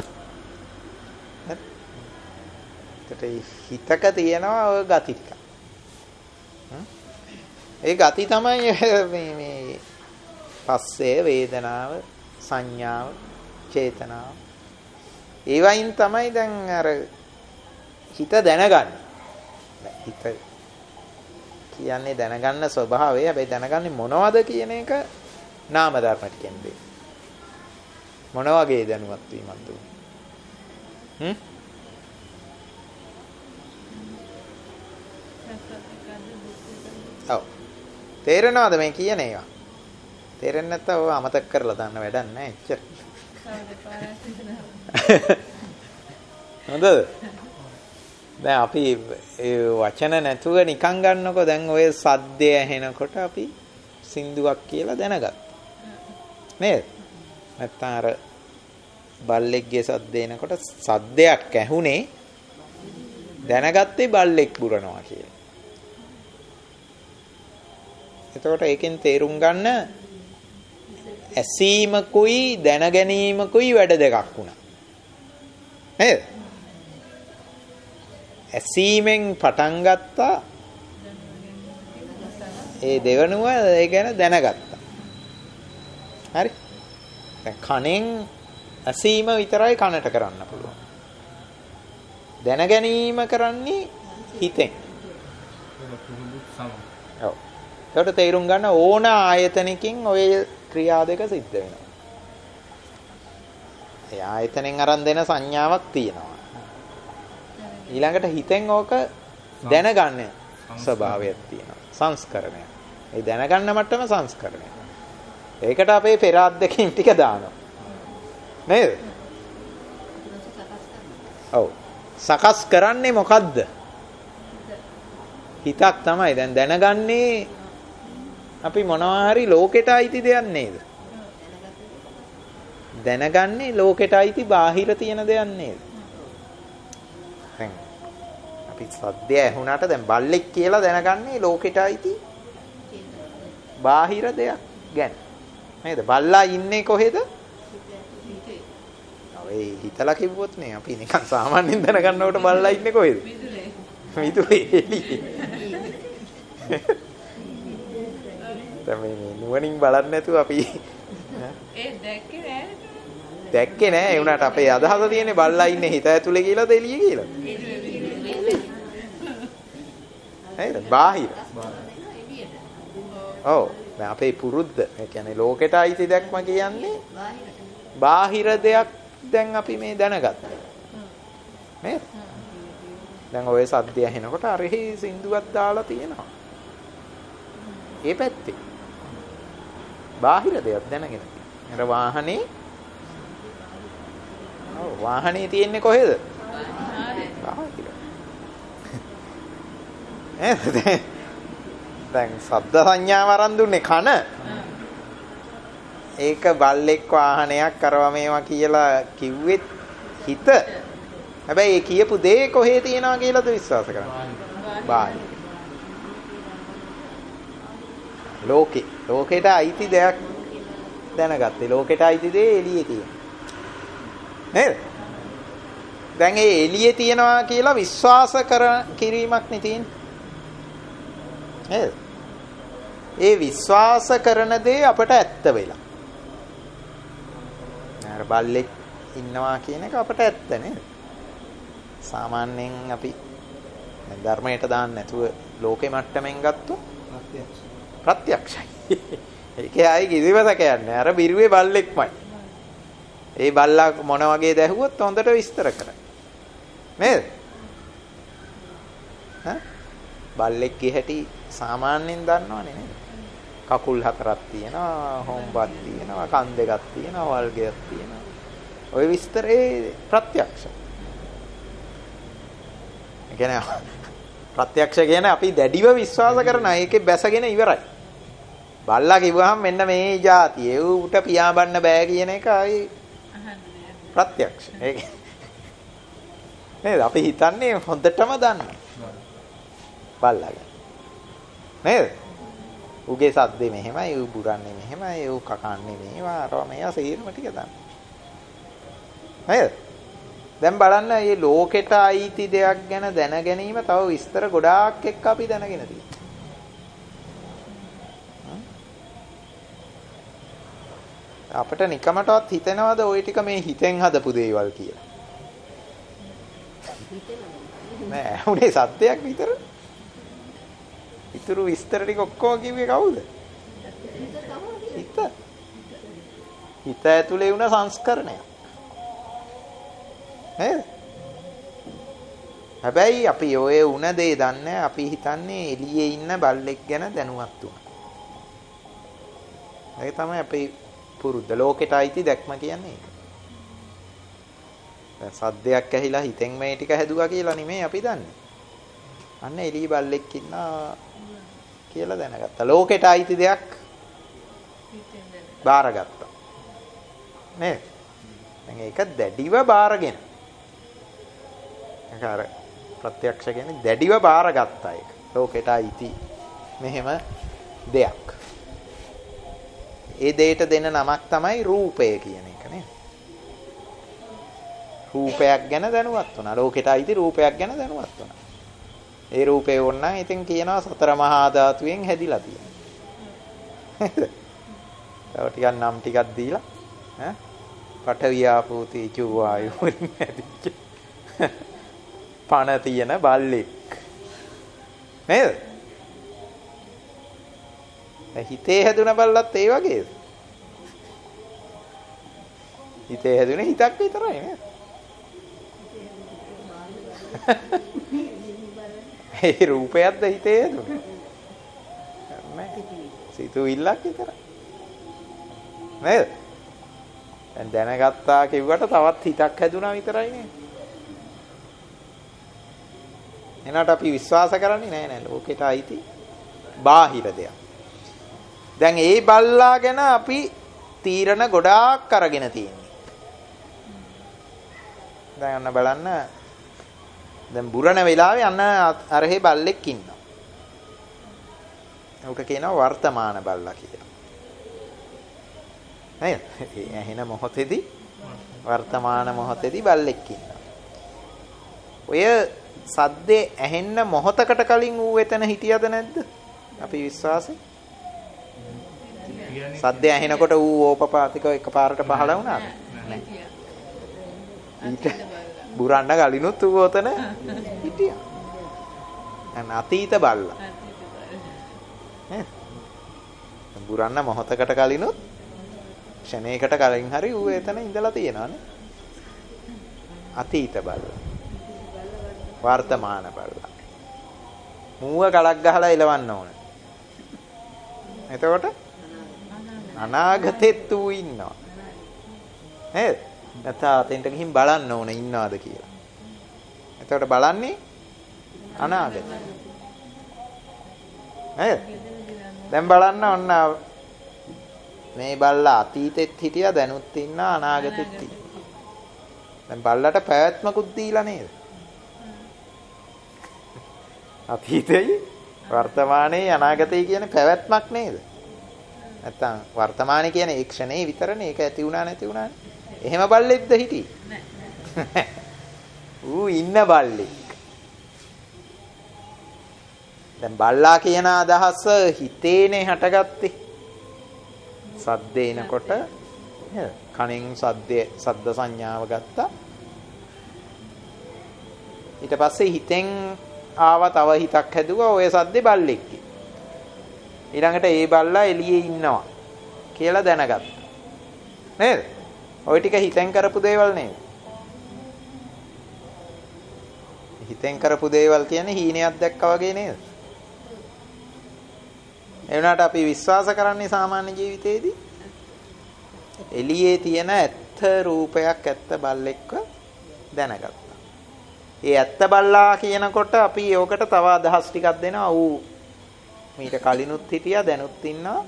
හිතක තියෙනවා ඔය ගති ටික. ඒ ගති තමයි මේ පස්සේ වේදනාව, සංඥාව, චේතනාව. ඒ වයින් තමයි දැන් අර හිත දැනගන්නේ. හිත කියන්නේ දැනගන්න ස්වභාවය. හැබැයි දැනගන්නේ මොනවද කියන එක නාම ධර්ම කියන්නේ. මොන වගේ දැනුවත් වීමක්ද? ඔව්. තේරෙනවද මේ කියන ඒවා? තේරෙන්නේ නැත්නම් ඔය අමතක කරලා දාන්න වැඩක් නැහැ එච්චර. හොඳද? දැන් අපි වචන නැතුව නිකන් ගන්නකො දැන් ඔය සද්දය ඇහෙනකොට අපි සින්දුවක් කියලා දැනගත්තා. නේද? නැත්නම් අර බල්ලෙක්ගේ සද්ද එනකොට සද්දයක් ඇහුනේ දැනගත්තේ බල්ලෙක් බුරනවා කියලා. එතකොට ඒකෙන් තේරුම් ගන්න ඇසීමකුයි දැනගැනීමකුයි වැඩ දෙකක් වුණා. නේද? ඇසීමෙන් පටන් ගත්තා ඒ දෙවනුව ඒ ගැන දැනගත්තා. හරි? දැන් කනෙන් ඇසීම විතරයි කනට කරන්න පුළුවන්. දැනගැනීම කරන්නේ හිතෙන්. ඔව්. ඒකට තේරුම් ගන්න ඕන ආයතනකින් ওই ක්‍රියා දෙක සිද්ධ වෙනවා. ඒ ආයතනෙන් අරන් දෙන සංඥාවක් තියෙනවා. ඊළඟට හිතෙන් ඕක දැනගන්න ස්වභාවයක් තියෙනවා. සංස්කරණය. ඒ දැනගන්න මට්ටම සංස්කරණය. ඒකට අපේ පෙර අද්දකින් ටික දානවා. නේද? ඔව්. සකස් කරන්නේ මොකද්ද? හිතක් තමයි. දැන් දැනගන්නේ අපි මොනවා හරි ලෝකෙට අයිති දෙයක් නේද? දැනගන්නේ ලෝකෙට අයිති බාහිර තියෙන දෙයක් නේද? දැන් අපි සද්දය ඇහුණාට දැන් බල්ලෙක් කියලා දැනගන්නේ ලෝකෙට අයිති බාහිර දෙයක් ගැන. නේද? බල්ලා ඉන්නේ කොහෙද? ඔය හිතලා කිව්වොත් නේ අපි නිකන් සාමාන්‍යයෙන් දැනගන්නකොට බල්ලා ඉන්නේ කොහෙද? මිදුලේ එළියේ. තමයි නුවණින් බලන්නේ නැතුව අපි දැක්කේ නෑ ඒ උනාට අපේ අදහස තියෙන්නේ බල්ලා ඉන්නේ හිත ඇතුලේ කියලාද එළියේ කියලාද? නේද? බාහිර. ඔව්. දැන් අපේ පුරුද්ද ඒ කියන්නේ ලෝකෙට අයිති දැක්ම කියන්නේ බාහිර දෙයක් දැන් අපි මේ දැනගත්තා. නේද? දැන් ඔය සද්දය ඇහෙනකොට අරෙහි සින්දුවක් දාලා තියෙනවා. ඒ පැත්තේ බාහිර දෙයක් දැනගෙන. අර වාහනේ ඔව් වාහනේ තියෙන්නේ කොහෙද? බාහිර. දැන් ශබ්ද සංඥාව අරන් දුන්නේ කන. ඒක බල්ලෙක් වාහනයක් කරව මේවා කියලා කිව්වෙත් හිත. හැබැයි ඒ කියපු දේ කොහේ තියනවා කියලාද විශ්වාස කරන්නේ? බාහිර. ලෝකෙට අයිති දෙයක් දැනගත්තේ. ලෝකෙට අයිති දේ එළියේ තියෙනවා. නේද? දැන් ඒ එළියේ තියනවා කියලා විශ්වාස කිරීමක් නේ තියෙන්නේ. නේද? ඒ විශ්වාස කරන දේ අපට ඇත්ත වෙලා. අර බල්ලෙක් ඉන්නවා කියන එක අපට ඇත්ත නේද? සාමාන්‍යයෙන් අපි ධර්මයට දාන්න නැතුව ලෝකෙ මට්ටමින් ගත්තොත් ප්‍රත්‍යක්ෂයි. ඒකේ ආයි කිසිම සැකයක් නැහැ. අර බිරුවේ බල්ලෙක්මයි. ඒ බල්ලා මොන වගේද ඇහුවොත් හොඳට විස්තර කරයි. නේද? බල්ලෙක්ගේ හැටි සාමාන්‍යයෙන් දන්නවනේ නේද? කකුල් හතරක් තියෙනවා, හොම්බක් තියෙනවා, කන් දෙකක් තියෙනවා, වල්ගයක් තියෙනවා. ওই විස්තරේ ප්‍රත්‍යක්ෂ. ඒ කියන්නේ ප්‍රත්‍යක්ෂ කියන්නේ අපි දැඩිව විශ්වාස කරන එකේ බැසගෙන ඉවරයි. බල්ලා කිව්වහම මෙන්න මේ જાතිය. ඒ උට පියාඹන්න බෑ කියන එක ආයි ප්‍රත්‍යක්ෂ. ඒක නේද? අපි හිතන්නේ හොඳටම දන්න. බල්ලාගේ. නේද? උගේ සද්දේ මෙහෙමයි, ඌ බුරන්නේ මෙහෙමයි, ඌ කකන්නේ මේවා, අරවා මේවා සීරම ටික දන්න. නේද? දැන් බලන්න මේ ලෝකෙට අයිති දෙයක් ගැන දැන ගැනීම තව විස්තර ගොඩාක් එක්ක අපි දැනගෙන තියෙනවා. අපිට නිකමටවත් හිතෙනවද ওই ටික මේ හිතෙන් හදපු දේවල් කියලා? නෑ, උනේ සත්‍යයක් විතර. ඊතුරු විස්තර ටික ඔක්කොම කිව්වේ කවුද? හිත. හිත ඇතුලේ වුණ සංස්කරණය. නේද? හැබැයි අපි ඔය උණ දේ දන්නේ අපි හිතන්නේ එළියේ ඉන්න බල්ලෙක් ගැන දැනුවත් වුණා. ඒක තමයි අපේ පුරුද්ද. ලෝකෙට අයිති දැක්ම කියන්නේ ඒක. දැන් සද්දයක් ඇහිලා හිතෙන් මේ ටික හැදුවා කියලා නෙමෙයි අපි දන්නේ. අන්න එළියේ බල්ලෙක් ඉන්නා කියලා දැනගත්තා. ලෝකෙට අයිති දෙයක් බාරගත්තා. නේද? දැන් ඒක දැඩිව බාරගෙන. ඒක අර ප්‍රත්‍යක්ෂ කියන්නේ දැඩිව බාරගත්තා ඒක. ලෝකෙට අයිති මෙහෙම දෙයක්. ඒ දෙයට දෙන නමක් තමයි රූපය කියන එක නේ. රූපයක් ගැන දැනුවත් වුණා. ලෝකෙට අයිති රූපයක් ගැන දැනුවත් වුණා. ඒ රූපේ වොන්නම් ඉතින් කියනවා සතර මහා ධාතුවෙන් හැදිලා තියෙනවා. තව ටිකක් නම් ටිකක් දීලා ඈ පඨවි ආපෝ තේජෝ වායෝ වලින් හැදිච්ච පණ තියෙන බල්ලෙක්. නේද? හිතේ හැදුන බල්ලත් ඒ වගේද? හිතේ හැදුනේ හිතක් විතරයි නේද? ඒ රූපයක්ද හිතේ හැදුනේ? නෑ. සිතුවිල්ලක් විතරයි. නේද? දැන් දැනගත්තා කිව්වට තවත් හිතක් හැදුනා විතරයි නේද? එනට අපි විශ්වාස කරන්නේ නෑ ලෝකෙට අයිති බාහිර දෙයක්. දැන් ඒ බල්ලා ගැන අපි තීරණ ගොඩාක් අරගෙන තියෙන්නේ. දැන් අන්න බලන්න. දැන් බුරණ වෙලාවේ අන්න අරහේ බල්ලෙක් ඉන්නවා. උක කියනවා වර්තමාන බල්ලා කියලා. නේද? ඇහෙන මොහොතේදී වර්තමාන මොහොතේදී බල්ලෙක් ඉන්නවා. ඔය සද්දේ ඇහෙන්න මොහොතකට කලින් ඌ එතන හිටියද නැද්ද? අපි විශ්වාසෙ. සද්දේ ඇහෙනකොට ඌ ඕපපාතික එකපාරට පහළ වුණාද? නැහැ. ඊට බුරන්න කලිනුත් ඌ ඔතන හිටියා. දැන් අතීත බල්ලා. ඈ. බුරන්න මොහොතකට කලිනුත් ක්ෂණයකට කලින් හරි ඌ එතන ඉඳලා තියෙනවානේ. අතීත බල්ලා. වර්තමාන බල්ලා. මූව කලක් ගහලා එලවන්න ඕන. එතකොට අනාගතෙත් ඌ ඉන්නවා. නේද? නැත්නම් අතෙන්ට ගිහින් බලන්න ඕන ඉන්නවද කියලා. එතකොට බලන්නේ අනාගතය. නේද? දැන් බලන්න ඔන්න මේ බල්ලා අතීතෙත් හිටියා දැනුත් ඉන්නා අනාගතෙත් ඉන්නවා. දැන් බල්ලට පැවැත්මකුත් දීලා නේද? අතීතේ වර්තමානයේ අනාගතේ කියන පැවැත්මක් නේද? නැත්තම් වර්තමානයේ කියන්නේ ඒ ක්ෂණේ විතරනේ. ඒක ඇති වුණා නැති වුණානේ. එහෙම බල්ලෙක්ද හිටියේ? නෑ. ඌ ඉන්න බල්ලෙක්. දැන් බල්ලා කියන අදහස හිතේනේ හටගත්තේ. සද්ද එනකොට කණෙන් සද්ද සංඥාව ගත්තා. ඊට පස්සේ හිතෙන් ආව තව හිතක් හැදුවා ඔය සද්දේ බල්ලෙක්ගේ. ඊළඟට ඒ බල්ලා එළියේ ඉන්නවා කියලා දැනගත්තා. නේද? ওই ටික හිතෙන් කරපු දේවල් නේද? හිතෙන් කරපු දේවල් කියන්නේ හීනයක් දැක්කා වගේ නේද? ඒ වුණාට අපි විශ්වාස කරන්නේ සාමාන්‍ය ජීවිතේදී එළියේ තියෙන ඇත්ත රූපයක් ඇත්ත බල්ලෙක්ව දැනගත්තා. ඒ ඇත්ත බල්ලා කියනකොට අපි යෝකට තව අදහස් ටිකක් දෙනවා. ඌ මීට කලිනුත් හිටියා දැනුත් ඉන්නවා.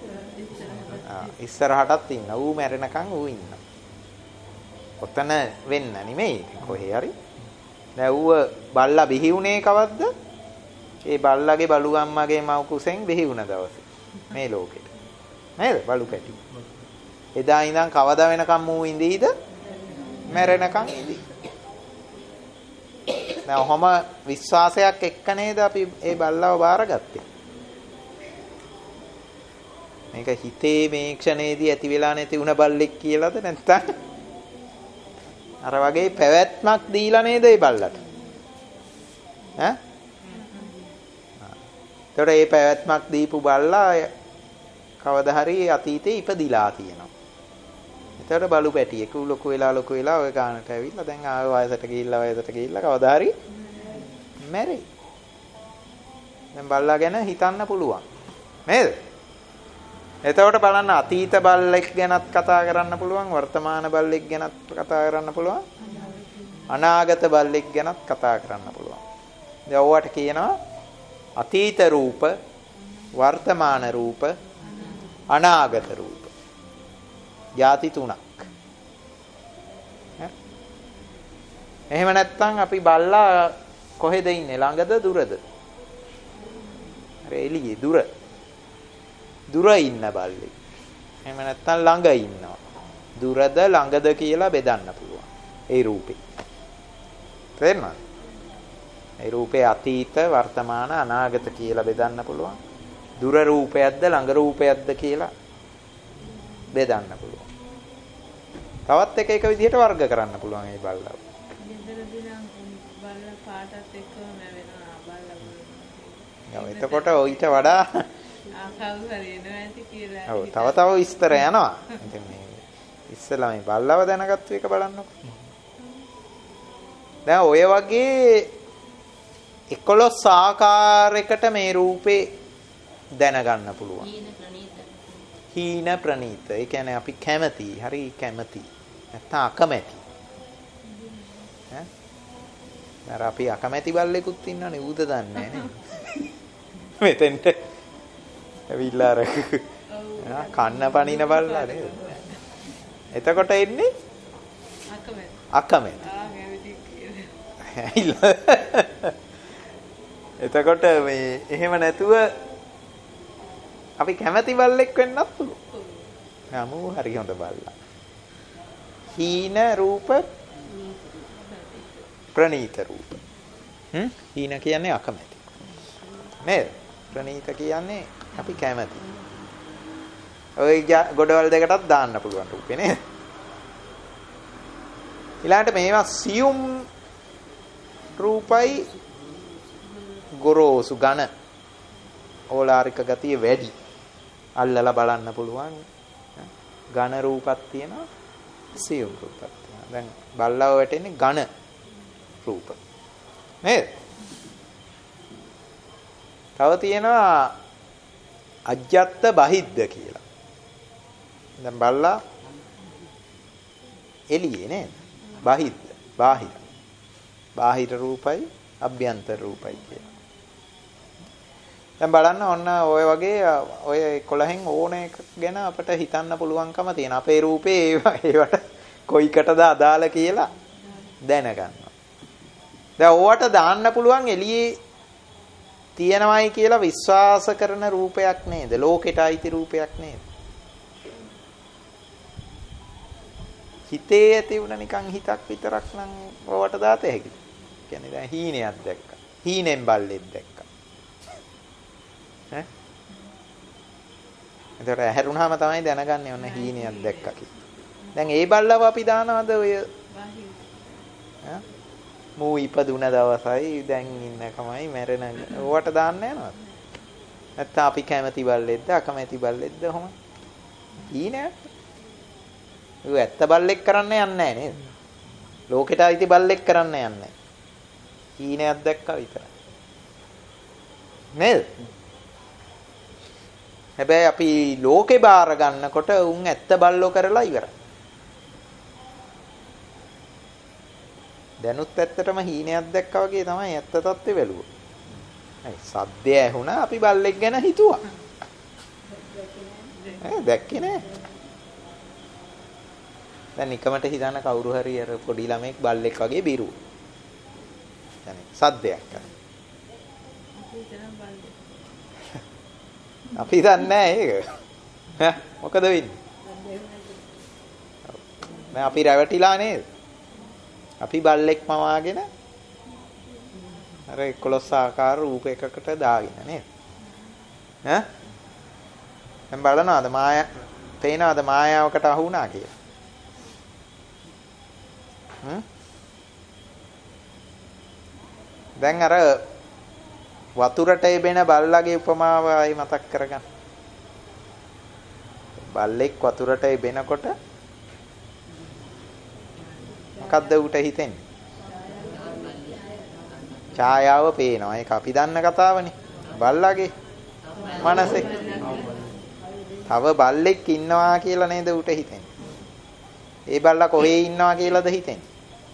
ඉස්සරහටත් ඉන්නවා. ඌ මැරෙනකන් ඌ ඉන්නවා. ඔතන වෙන්න නෙමෙයි කොහේ හරි. දැන් ඌ බල්ලා බිහි වුණේ කවද්ද? ඒ බල්ලාගේ බලු අම්මගේ මව් කුසෙන් බිහි වුණ දවසේ මේ ලෝකෙට. නේද? බලු පැටි. එදා ඉඳන් කවදා වෙනකම් ඌ ඉඳීද? මැරෙනකන් ඉඳී. දැන් ඔහම විශ්වාසයක් එක්ක නේද අපි ඒ බල්ලව බාරගත්තේ. මේක හිතේ මේ ක්ෂණේදී ඇති වෙලා නැති වුණ බල්ලෙක් කියලාද නැත්නම් අර වගේ පැවැත්මක් දීලා නේද ඒ බල්ලට? ඈ? ඒතකොට මේ පැවැත්මක් දීපු බල්ලා කවදා හරි අතීතේ ඉපදිලා තියෙනවා. ඒතකොට බලු පැටියෙක් ලොකු වෙලා ඔය ගානට ඇවිල්ලා දැන් ආව වයසට ගිහිල්ලා කවදා හරි මැරෙයි. දැන් බල්ලා ගැන හිතන්න පුළුවන්. නේද? එතකොට බලන්න අතීත බල්ලෙක් ගැනත් කතා කරන්න පුළුවන්, වර්තමාන බල්ලෙක් ගැනත් කතා කරන්න පුළුවන්, අනාගත බල්ලෙක් ගැනත් කතා කරන්න පුළුවන්. දැන් ඔයාට කියනවා අතීත රූප, වර්තමාන රූප, අනාගත රූප. ಜಾති තුනක්. එහෙම නැත්නම් අපි බල්ලා කොහෙද ඉන්නේ? ළඟද දුරද? අර එළියේ දුර. දුර ඉන්න බල්ලෙක්. එහෙම නැත්නම් ළඟ ඉන්නවා. දුරද ළඟද කියලා බෙදන්න පුළුවන්. ඒ රූපේ. තේරෙනවද? ඒ රූපේ අතීත, වර්තමාන, අනාගත කියලා බෙදන්න පුළුවන්. දුර රූපයක්ද ළඟ රූපයක්ද කියලා බෙදන්න පුළුවන්. තවත් එක විදිහට වර්ග කරන්න පුළුවන් මේ බල්ලා. ගෙදරදී නම් බල්ලා පාටත් එක්කම වෙනවා බල්ලා. එතකොට ඊට වඩා කවුරු හරි එනවා ඇති කියලා. ඔව් තව විස්තර යනවා. ඉතින් මේ ඉස්සෙල්ලා මේ බල්ලව දැනගත්තු එක බලන්නකො. දැන් ඔය වගේ 11 ආකාරයකට මේ රූපේ දැනගන්න පුළුවන්. හීන ප්‍රනීත. ඒ කියන්නේ අපි කැමති, හරි කැමති. නැත්නම් අකමැති. ඈ? අර අපි අකමැති බල්ලෙකුත් ඉන්නවනේ ඌද දන්නේ නැහැ නේද? මෙතෙන්ට ඇවිල්ලා අර කන්න පනින බල්ලා නේද? එතකොට එන්නේ අකමැති. එතකොට මේ එහෙම නැතුව අපි කැමැති බල්ලෙක් වෙන්නත් පුළුවන්. නමෝ හරි හොඳ බල්ලා. හීන රූප ප්‍රනීත රූප. හීන කියන්නේ අකමැති. නේද? ප්‍රනීත කියන්නේ අපි කැමැති. ඔය ගොඩවල් දෙකටත් දාන්න පුළුවන් රූපේ නේද? ඊළඟට මේවා සියුම් රූපයි ගොරෝසු ඝන ඕලාරික ගතිය වැඩි. අල්ලලා බලන්න පුළුවන්. ඝන රූපක් තියෙනවා, සියුම් රූපක් තියෙනවා. දැන් බල්ලව වැටෙන්නේ ඝන රූප. නේද? තව තියෙනවා අජ්ජත් බහිද්ද කියලා. දැන් බල්ලා එළියේ නේද? බහිද්ද, බාහිර. බාහිර රූපයි, අභ්‍යන්තර රූපයි කියලා. දැන් බලන්න ඔන්න ඔය වගේ ඔය 11න් ඕන එක ගැන අපිට හිතන්න පුළුවන්කම තියෙන. අපේ රූපේ ඒවට කොයිකටද අදාළ කියලා දැනගන්නවා. දැන් ඕවට දාන්න පුළුවන් එළියේ තියෙනවයි කියලා විශ්වාස කරන රූපයක් නේද? ලෝකෙට අයිති රූපයක් නේද? හිතේ ඇති වුණ නිකන් හිතක් විතරක් නම් ඕවට දාත හැකියි. කියන්නේ දැන් හීනයක් දැක්කා. හීනෙන් බල්ලෙක් දැක්කා. ඈ? එතකොට ඇහැරුණාම තමයි දැනගන්නේ ඔන්න හීනයක් දැක්කා කියලා. දැන් ඒ බල්ලව අපි දානවද ඔය ඈ? මූ ඉපදුන දවසයි දැන් ඉන්නකමයි මැරෙන ඕවට දාන්න යනවද? නැත්නම් අපි කැමති බල්ලෙක්ද අකමැති බල්ලෙක්ද ඔහොම? හීනයක්. ඌ ඇත්ත බල්ලෙක් කරන්න යන්නේ නැහැ නේද? ලෝකෙට අයිති බල්ලෙක් කරන්න යන්නේ. හීනයක් දැක්කා විතරයි. නේද? හැබැයි අපි ලෝකේ බාර ගන්නකොට උන් ඇත්ත බල්ලෝ කරලා ඉවරයි. දැනුත් ඇත්තටම හීනයක් දැක්කා වගේ තමයි ඇත්ත තත්ත්වෙ බැලුවා. හරි සද්දය ඇහුණා අපි බල්ලෙක් ගැන හිතුවා. දැක්කේ නෑ. දැන් නිකමට හිතන කවුරු හරි අර පොඩි ළමෙක් බල්ලෙක් වගේ බිරුවා. يعني සද්දයක් කරා. අපි දන්නේ නැහැ ඒක. මොකද වෙන්නේ? දැන් අපි රැවටිලා නේද? අපි බල්ලෙක් මවාගෙන අර 11 ආකාර රූපයකට දාගෙන නේද? ඈ? දැන් බලනවාද මායා පේනවාද මායාවකට අහු වුණා කියලා? දැන් අර වතුරට එබෙන බල්ලගේ උපමාව ආයි මතක් කරගන්න. බල්ලෙක් වතුරට එබෙනකොට මොකද්ද ඌට හිතෙන්නේ? ඡායාව පේනවා. ඒක අපි දන්න කතාවනේ. බල්ලගේ මනසේ තව බල්ලෙක් ඉන්නවා කියලා නේද ඌට හිතෙන්නේ. ඒ බල්ලා කොහේ ඉන්නවා කියලාද හිතෙන්නේ?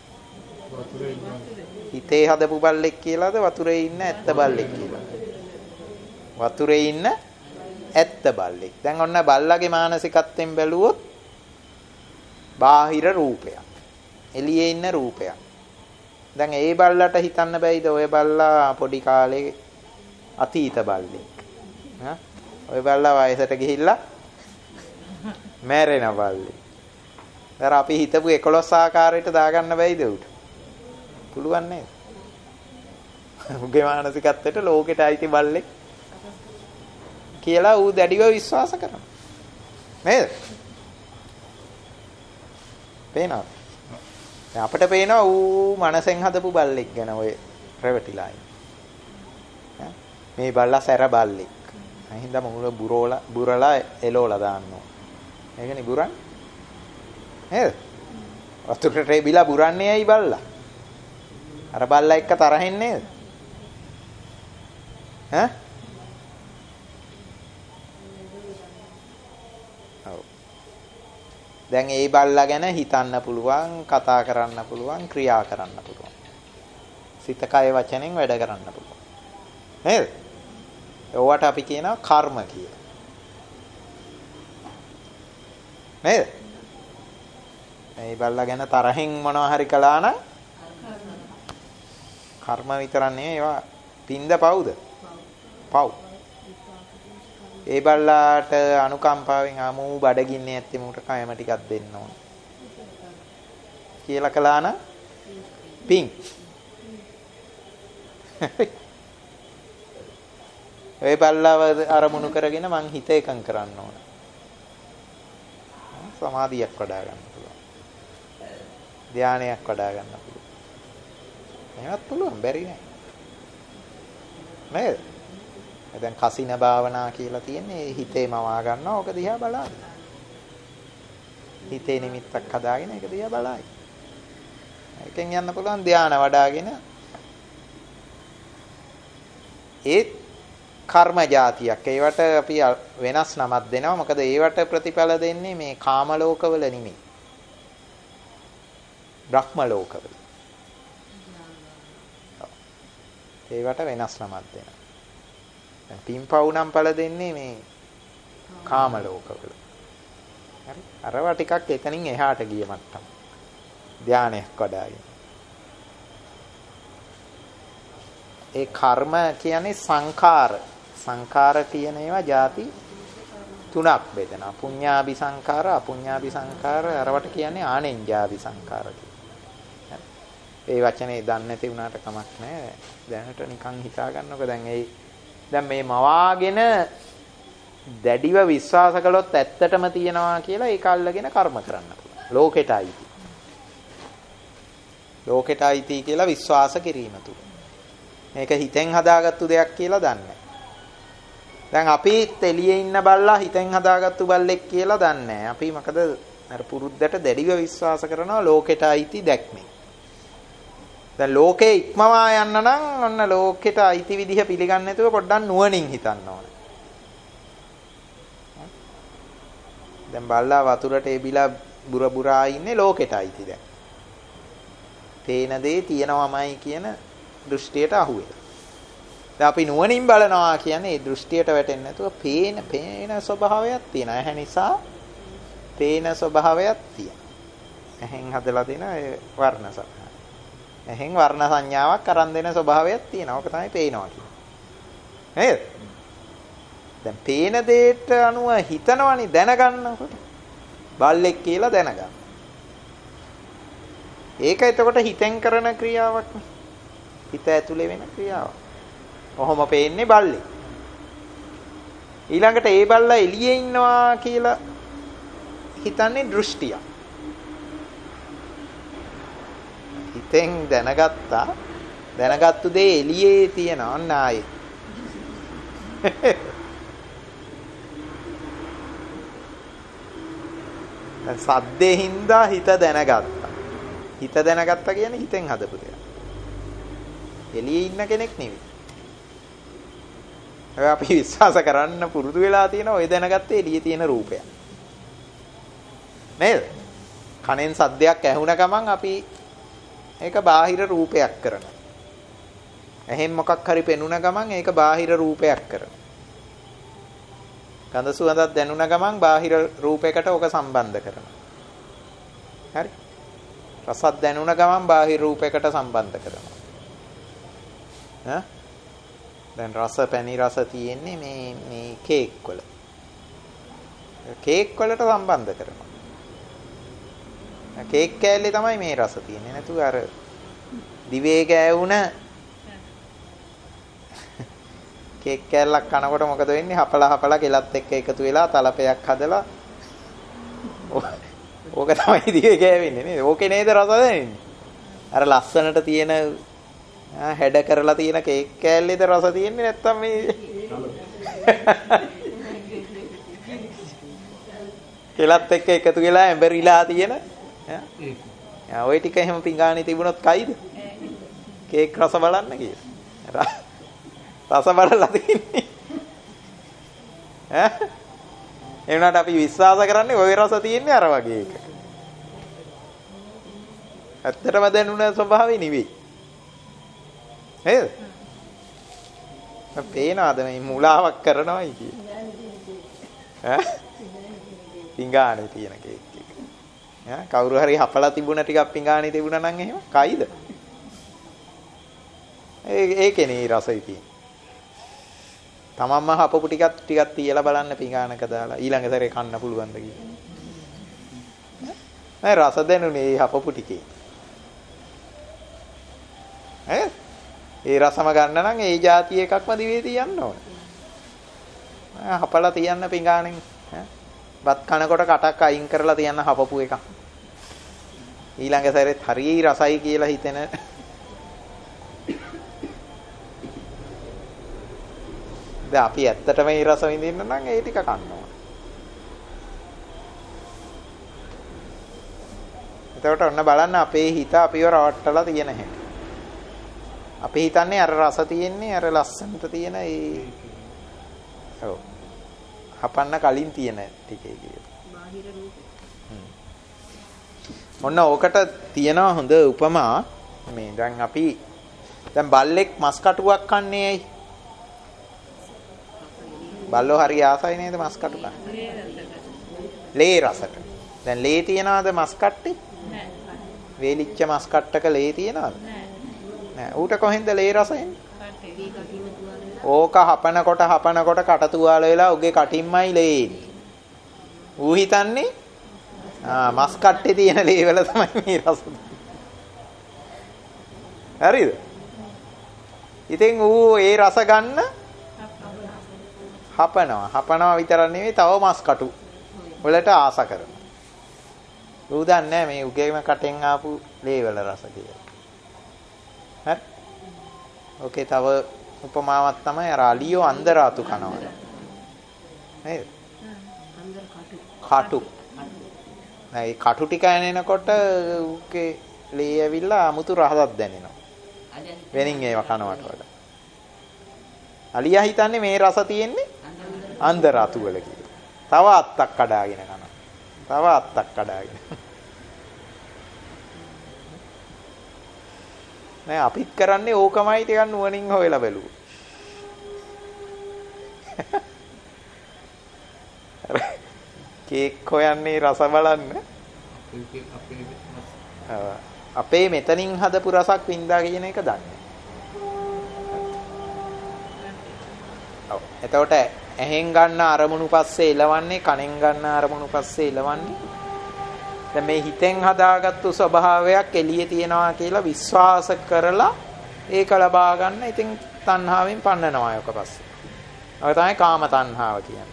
හිතේ හදපු බල්ලෙක් කියලාද වතුරේ ඉන්න ඇත්ත බල්ලෙක් කියලාද? වතුරේ ඉන්න ඇත්ත බල්ලෙක්. දැන් ඔන්න බල්ලගේ මානසිකත්වයෙන් බැලුවොත් බාහිර රූපයක්. එළියේ ඉන්න රූපයක්. දැන් ඒ බල්ලට හිතන්න බෑයිද ඔය බල්ලා පොඩි කාලේ අතීත බල්ලෙක්. ඔය බල්ලා වයසට ගිහිල්ලා මැරෙන බල්ලෙක්. දැන් අපි හිතපු 11 ආකාරයට දාගන්න බෑයිද උට? පුළුවන් නේද? උගේ මානසිකත්වයට ලෝකෙට අයිති බල්ලෙක් කියලා ඌ දැඩිව විශ්වාස කරනවා. නේද? පේනවද? දැන් අපිට පේනවා ඌ මනසෙන් හදපු බල්ලෙක් ගැන ඔය රැවටිලා ඉන්නේ. මේ බල්ලා සැර බල්ලෙක්. අහින්දා මුල බුරලා එලෝලා දාන්නවා. මේකනේ බුරන්නේ. නේද? වතුරට බිලා බුරන්නේ ඇයි බල්ලා? අර බල්ලා එක්ක තරහින් නේද? ඈ? ඔව්. දැන් ඒ බල්ලා ගැන හිතන්න පුළුවන්, කතා කරන්න පුළුවන්, ක්‍රියා කරන්න පුළුවන්. සිත කය වචනෙන් වැඩ කරන්න පුළුවන්. නේද? ඒවට අපි කියනවා කර්ම කියලා. නේද? මේ බල්ලා ගැන තරහින් මොනවා හරි කළා නම් කර්ම විතරක් නෙවෙයි ඒවා පින්ද පවුද? පව්. ඒ බල්ලාට අනුකම්පාවෙන් ආමු බඩගින්නේ ඇත්තේ මූට කයම ටිකක් දෙන්න ඕන. කියලා කළා නම් පින්. ඒ බල්ලාව අරමුණු කරගෙන මං හිත එකඟ කරන්න ඕන. සමාධියක් වඩා ගන්න පුළුවන්. ධානයක් වඩා ගන්න පුළුවන්. එහෙමත් පුළුවන් බැරි නෑ. නේද? දැන් කසින භාවනා කියලා තියෙන්නේ හිතේ මවා ගන්නවා. ඕක දිහා බලාගෙන. හිතේ නිමිත්තක් හදාගෙන ඒක දිහා බලාගෙන. ඒකෙන් යන්න පුළුවන් ධාන වඩාගෙන. ඒත් කර්ම જાතියක්. ඒවට අපි වෙනස් නමක් දෙනවා. මොකද ඒවට ප්‍රතිඵල දෙන්නේ මේ කාම ලෝකවල නෙමෙයි. බ්‍රහ්ම ලෝකවල. ඒවට වෙනස් නමක් දෙනවා. දැන් පින්පව් නම් ඵල දෙන්නේ මේ කාම ලෝකවල. හරි? අරවා ටිකක් එතනින් එහාට ගිය මට්ටම. ධානයක් වඩාගෙන. ඒ කර්ම කියන්නේ සංඛාර. සංඛාර කියන ඒවා ಜಾති තුනක් බෙදෙනවා. පුඤ්ඤාභි සංඛාර, අපුඤ්ඤාභි සංඛාර, අරවට කියන්නේ ආනෙන්ජාභි සංඛාර කියලා. ඒ වචනේ දන්නේ නැති වුණාට කමක් නැහැ. දැනට නිකන් හිතා ගන්නකො දැන් මේ මවාගෙන දැඩිව විශ්වාස කළොත් ඇත්තටම තියනවා කියලා ඒක අල්ලගෙන කර්ම කරන්න පුළුවන්. ලෝකෙටයි. ලෝකෙටයි කියලා විශ්වාස කිරීම තුල. මේක හිතෙන් හදාගත්තු දෙයක් කියලා දන්නේ. දැන් අපි එළියේ ඉන්න බල්ලා හිතෙන් හදාගත්තු බල්ලෙක් කියලා දන්නේ. අපි මොකද අර පුරුද්දට දැඩිව විශ්වාස කරනවා ලෝකෙට අයිති දැක්මේ. දැන් ලෝකේ ඉක්මවා යන්න නම් ඔන්න ලෝකෙට අයිති විදිහ පිළිගන්නේ නැතුව පොඩ්ඩක් නුවණින් හිතන්න ඕනේ. දැන් බල්ලා වතුරට එබිලා බුරා ඉන්නේ ලෝකෙට අයිති දැන්. තේන දේ තියනවාමයි කියන දෘෂ්ටියට අහු වෙලා. දැන් අපි නුවණින් බලනවා කියන්නේ ඒ දෘෂ්ටියට වැටෙන්නේ නැතුව පේන ස්වභාවයක් තියෙනවා. ඇහැ නිසා පේන ස්වභාවයක් තියෙනවා. ඇහෙන් හදලා දෙන ඒ වර්ණ සටහන. ඇහෙන් වර්ණ සංඥාවක් අරන් දෙන ස්වභාවයක් තියෙනවා. ඕක තමයි පේනවා කියන්නේ. නේද? දැන් පේන දෙයට අනුව හිතනවනේ දැනගන්නකොට. බල්ලෙක් කියලා දැනගන්න. ඒක එතකොට හිතෙන් කරන ක්‍රියාවක් නේ. හිත ඇතුලේ වෙන ක්‍රියාවක්. ඔහොම පේන්නේ බල්ලෙක්. ඊළඟට ඒ බල්ලා එළියේ ඉන්නවා කියලා හිතන්නේ දෘෂ්ටිය. හිතෙන් දැනගත්තු දේ එළියේ තියෙන අන්න ආයේ. දැන් සද්දේ හින්දා හිත දැනගත්තා. හිත දැනගත්තා කියන්නේ හිතෙන් හදපු දෙයක්. එළියේ ඉන්න කෙනෙක් නෙවෙයි. අපි විශ්වාස කරන්න පුරුදු වෙලා තියෙන ඔය දැනගත්තේ එළියේ තියෙන රූපය. නේද? කනෙන් සද්දයක් ඇහුණ ගමන් අපි ඒක බාහිර රූපයක් කරනවා. එහෙන් මොකක් හරි පෙනුන ගමන් ඒක බාහිර රූපයක් කරනවා. ගඳ සුවඳක් දැනුණ ගමන් බාහිර රූපයකට ඕක සම්බන්ධ කරනවා. හරි? රසක් දැනුණ ගමන් බාහිර රූපයකට සම්බන්ධ කරනවා. ඈ දැන් රස පැණි රස තියෙන්නේ මේ කේක් වල. කේක් වලට සම්බන්ධ කරනවා. කේක් කෑල්ලේ තමයි මේ රස තියෙන්නේ. නැතුව අර දිවේ ගෑවුන කේක් කෑල්ලක් කනකොට මොකද වෙන්නේ? හපලා කෙලත් එක්ක එකතු වෙලා තලපයක් හදලා ඕක තමයි දිවේ ගෑවෙන්නේ නේද? ඕකේ නේද රස දැනෙන්නේ? අර ලස්සනට තියෙන හැඩ කරලා තියෙන කේක් කෑල්ලේද රස තියෙන්නේ නැත්තම් මේ කෙලත් එක්ක එකතු වෙලා ඇඹරිලා තියෙන ඔය ටික එහෙම පිඟානේ තිබුණොත් කයිද? කේක් රස බලන්න කියලා. රස බලලා තින්නේ. ඒ වුණාට අපි විශ්වාස කරන්නේ ওই රස තියෙන්නේ අර වගේ එකක. ඇත්තටම දැනුණ ස්වභාවය නෙවෙයි. නේද? පේනවාද මේ මුලාවක් කරනවායි කියන්නේ? පිඟානේ තියෙන කේක් එක. කවුරු හරි හපලා තිබුණ ටිකක් පිඟානේ තිබුණා නම් එහෙම කයිද? ඒකේනේ රසයි තියෙන්නේ. තමන්ම හපපු ටිකක් තියලා බලන්න පිඟානක දාලා ඊළඟ සැරේ කන්න පුළුවන්ද කියලා. නෑ රස දැනුනේ මේ හපපු ටිකේ. ඒ රසම ගන්න නම් ඒ જાති එකක්ම දිවේ තියන්න ඕන. හපලා තියන්න පිඟානෙන් බත් කනකොට කටක් අයින් කරලා තියන්න හපපු එක. ඊළඟ සැරේත් හරිය රසයි කියලා හිතෙන දැන් අපි ඇත්තටම මේ රස විඳින්න නම් ඒ ටික කන්න ඕන. එතකොට ඔන්න බලන්න අපේ හිත අපිව රවට්ටලා තියෙන හැටි. අපි හිතන්නේ අර රස තියෙන්නේ අර ලස්සනට තියෙන ඒ ඔව් හපන්න කලින් තියෙන ටිකේ කියලා. බාහිර රූපේ. ඔන්න ඕකට තියෙනවා හොඳ උපමා. මේ දැන් අපි දැන් බල්ලෙක් මස් කටුවක් කන්නේ ඇයි? බල්ලෝ හරි ආසයි නේද මස් කටු කන්න? ලේ රසට. දැන් ලේ තියනවාද මස් කට්ටේ? නෑ. වේලිච්ච මස් කට්ටක ලේ තියනවාද? නෑ. ඌට කොහෙන්ද ලේ රස එන්නේ? ඕක හපනකොට කට තුවාල වෙලා උගේ කටින්මයි ලේ එන්නේ. ඌ හිතන්නේ මස් කට්ටේ තියෙන ලේ වල තමයි මේ රස. හරිද? ඉතින් ඌ ඒ රස ගන්න හපනවා විතරක් නෙවෙයි තව මස් කටු වලට ආස කරනවා. ඌ දන්නේ මේ උගේම කටෙන් ආපු ලේ වල රස කියලා. හරි? ඕකේ තව උපමාවක් තමයි අර අලියෝ අන්දරාතු කනවා. නේද? කටු. නෑ කටු ටික එනකොට ඌගේ ලේ ඇවිල්ලා 아무තු රහසක් දැනෙනවා. වෙනින් ඒව කනවට වඩා. අලියා හිතන්නේ මේ රස තියෙන්නේ අන්දරාතු වල කියලා. තව අත්තක් කඩාගෙන කනවා. නෑ අපිත් කරන්නේ ඕකමයි ටිකක් නුවණින් හොයලා බලුවා. කේක් හොයන්නේ රස බලන්න. අපේ මෙතනින් හදපු රසක් වින්දා කියන එක දන්නේ. ඔව්. එතකොට ඇහෙන් ගන්න අරමුණු පස්සේ එලවන්නේ කනෙන් ගන්න අරමුණු පස්සේ එලවන්නේ. දැන් මේ හිතෙන් හදාගත්තු ස්වභාවයක් එළියේ තියනවා කියලා විශ්වාස කරලා ඒක ලබා ගන්න. ඉතින් තණ්හාවෙන් පන්නනවා යක පස්සේ. ඔය තමයි කාම තණ්හාව කියන්නේ.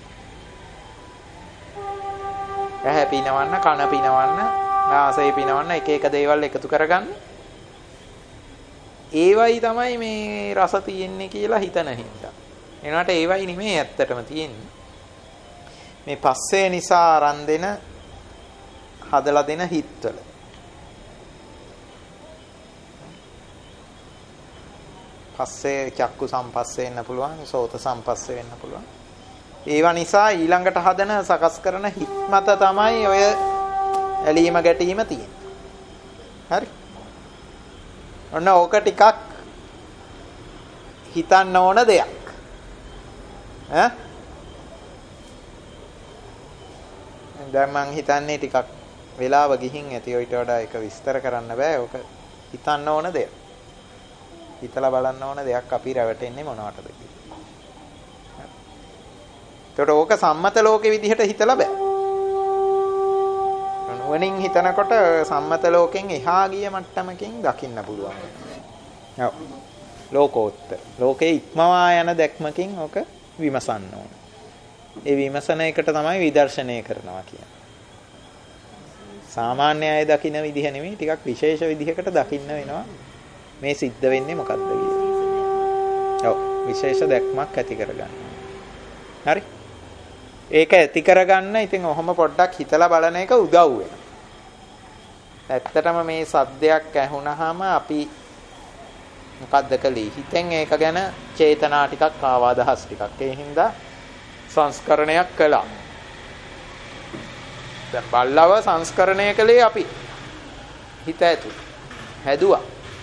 ඇහැ පිනවන්න, කන පිනවන්න, නාසය පිනවන්න එක එක දේවල් එකතු කරගන්න. ඒවයි තමයි මේ රස තියෙන්නේ කියලා හිතන හින්දා. එනවාට ඒවයි නෙමෙයි ඇත්තටම තියෙන්නේ. මේ පස්සේ නිසා අරන් දෙන හදලා දෙන හිත්වල. පස්සේ චක්කු සම්පස්සේ වෙන්න පුළුවන්, සෝත සම්පස්සේ වෙන්න පුළුවන්. ඒවා නිසා ඊළඟට හදන සකස් කරන හිත් මත තමයි ඔය ඇලීම ගැටීම තියෙන්නේ. හරි. ඔන්න ඕක ටිකක් හිතන්න ඕන දෙයක්. දැන් මං හිතන්නේ ටිකක් වෙලාව ගිහින් ඇති. ඔයිට වඩා ඒක විස්තර කරන්න බෑ. ඕක හිතන්න ඕන දෙයක්. හිතලා බලන්න ඕන දෙයක්. අපි රැවටෙන්නේ මොනවටද කියලා. ඒකට ඕක සම්මත ලෝකෙ විදිහට හිතලා බෑ. නුවණින් හිතනකොට සම්මත ලෝකෙන් එහා ගිය මට්ටමකින් දකින්න පුළුවන්. ඔව්. ලෝකෝත්තර. ලෝකේ ඉක්මවා යන දැක්මකින් ඕක විමසන්න ඕන. ඒ විමසන එකට තමයි විදර්ශනය කරනවා කියන්නේ. සාමාන්‍ය අය දකින්න විදිහ නෙමෙයි, ටිකක් විශේෂ විදිහකට දකින්න වෙනවා. මේ සිද්ධ වෙන්නේ මොකද්ද කියලා. ඔව්. විශේෂ දැක්මක් ඇති කරගන්න. හරි. ඒක ඇති කරගන්න ඉතින් ඔහොම පොඩ්ඩක් හිතලා බලන එක උදව් වෙනවා. ඇත්තටම මේ සද්දයක් ඇහුනහම අපි මොකද්ද කළේ? හිතෙන් ඒක ගැන චේතනා ටිකක් ආවා, අදහස් ටිකක්. ඒ හින්දා සංස්කරණයක් කළා. දැන් බල්ලව සංස්කරණය කළේ අපි. හිත ඇතුළේ හැදුවා.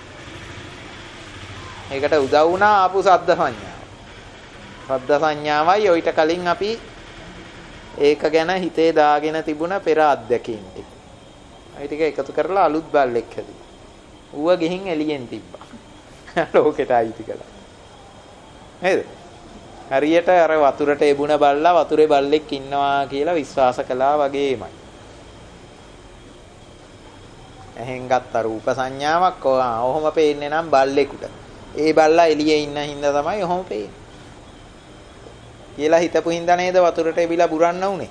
ඒකට උදව් වුණා ආපු සද්ද සංඥාව. සද්ද සංඥාවයි ඔయిత කලින් අපි ඒක ගැන හිතේ දාගෙන තිබුණ පෙර අත්දැකීම් ටික. ඒ ටික එකතු කරලා අලුත් බල්ලෙක් හැදුවා. ඌව ගිහින් එළියෙන් තිබ්බා. ලෝකෙට අයිති කළා. නේද? හරියට අර වතුරට එබුණ බල්ලා වතුරේ බල්ලෙක් ඉන්නවා කියලා විශ්වාස කළා වගේමයි. එහෙන් ගත්ත රූප සංඥාවක් ඔහොම පේන්නේ නම් බල්ලෙකුට. ඒ බල්ලා එළියේ ඉන්න හින්දා තමයි ඔහොම පේන්නේ. කියලා හිතපු හින්දා නේද වතුරට එවිලා බුරන්න උනේ.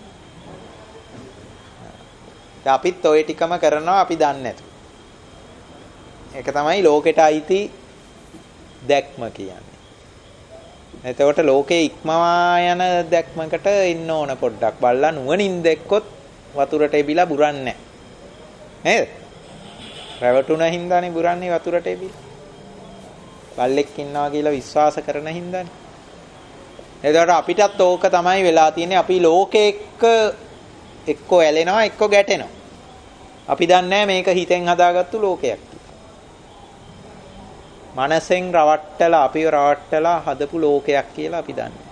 අපිත් ඔය ටිකම කරනවා අපි දන්නේ නැතු. ඒක තමයි ලෝකෙට අයිති දැක්ම කියන්නේ. එතකොට ලෝකේ ඉක්මවා යන දැක්මකට ඉන්න ඕන පොඩ්ඩක්. බල්ලා නුවණින් දැක්කොත් වතුරට එබිලා බුරන්නේ නැහැ. නේද? රැවටුණ හින්දානේ බුරන්නේ වතුරට එබිලා. බල්ලෙක් ඉන්නවා කියලා විශ්වාස කරන හින්දානේ. එතකොට අපිටත් ඕක තමයි වෙලා තියෙන්නේ. අපි ලෝකෙ එක්ක ඇලෙනවා එක්ක ගැටෙනවා. අපි දන්නේ මේක හිතෙන් හදාගත්තු ලෝකයක් කියලා. මනසෙන් රවට්ටලා අපිව රවට්ටලා හදපු ලෝකයක් කියලා අපි දන්නේ.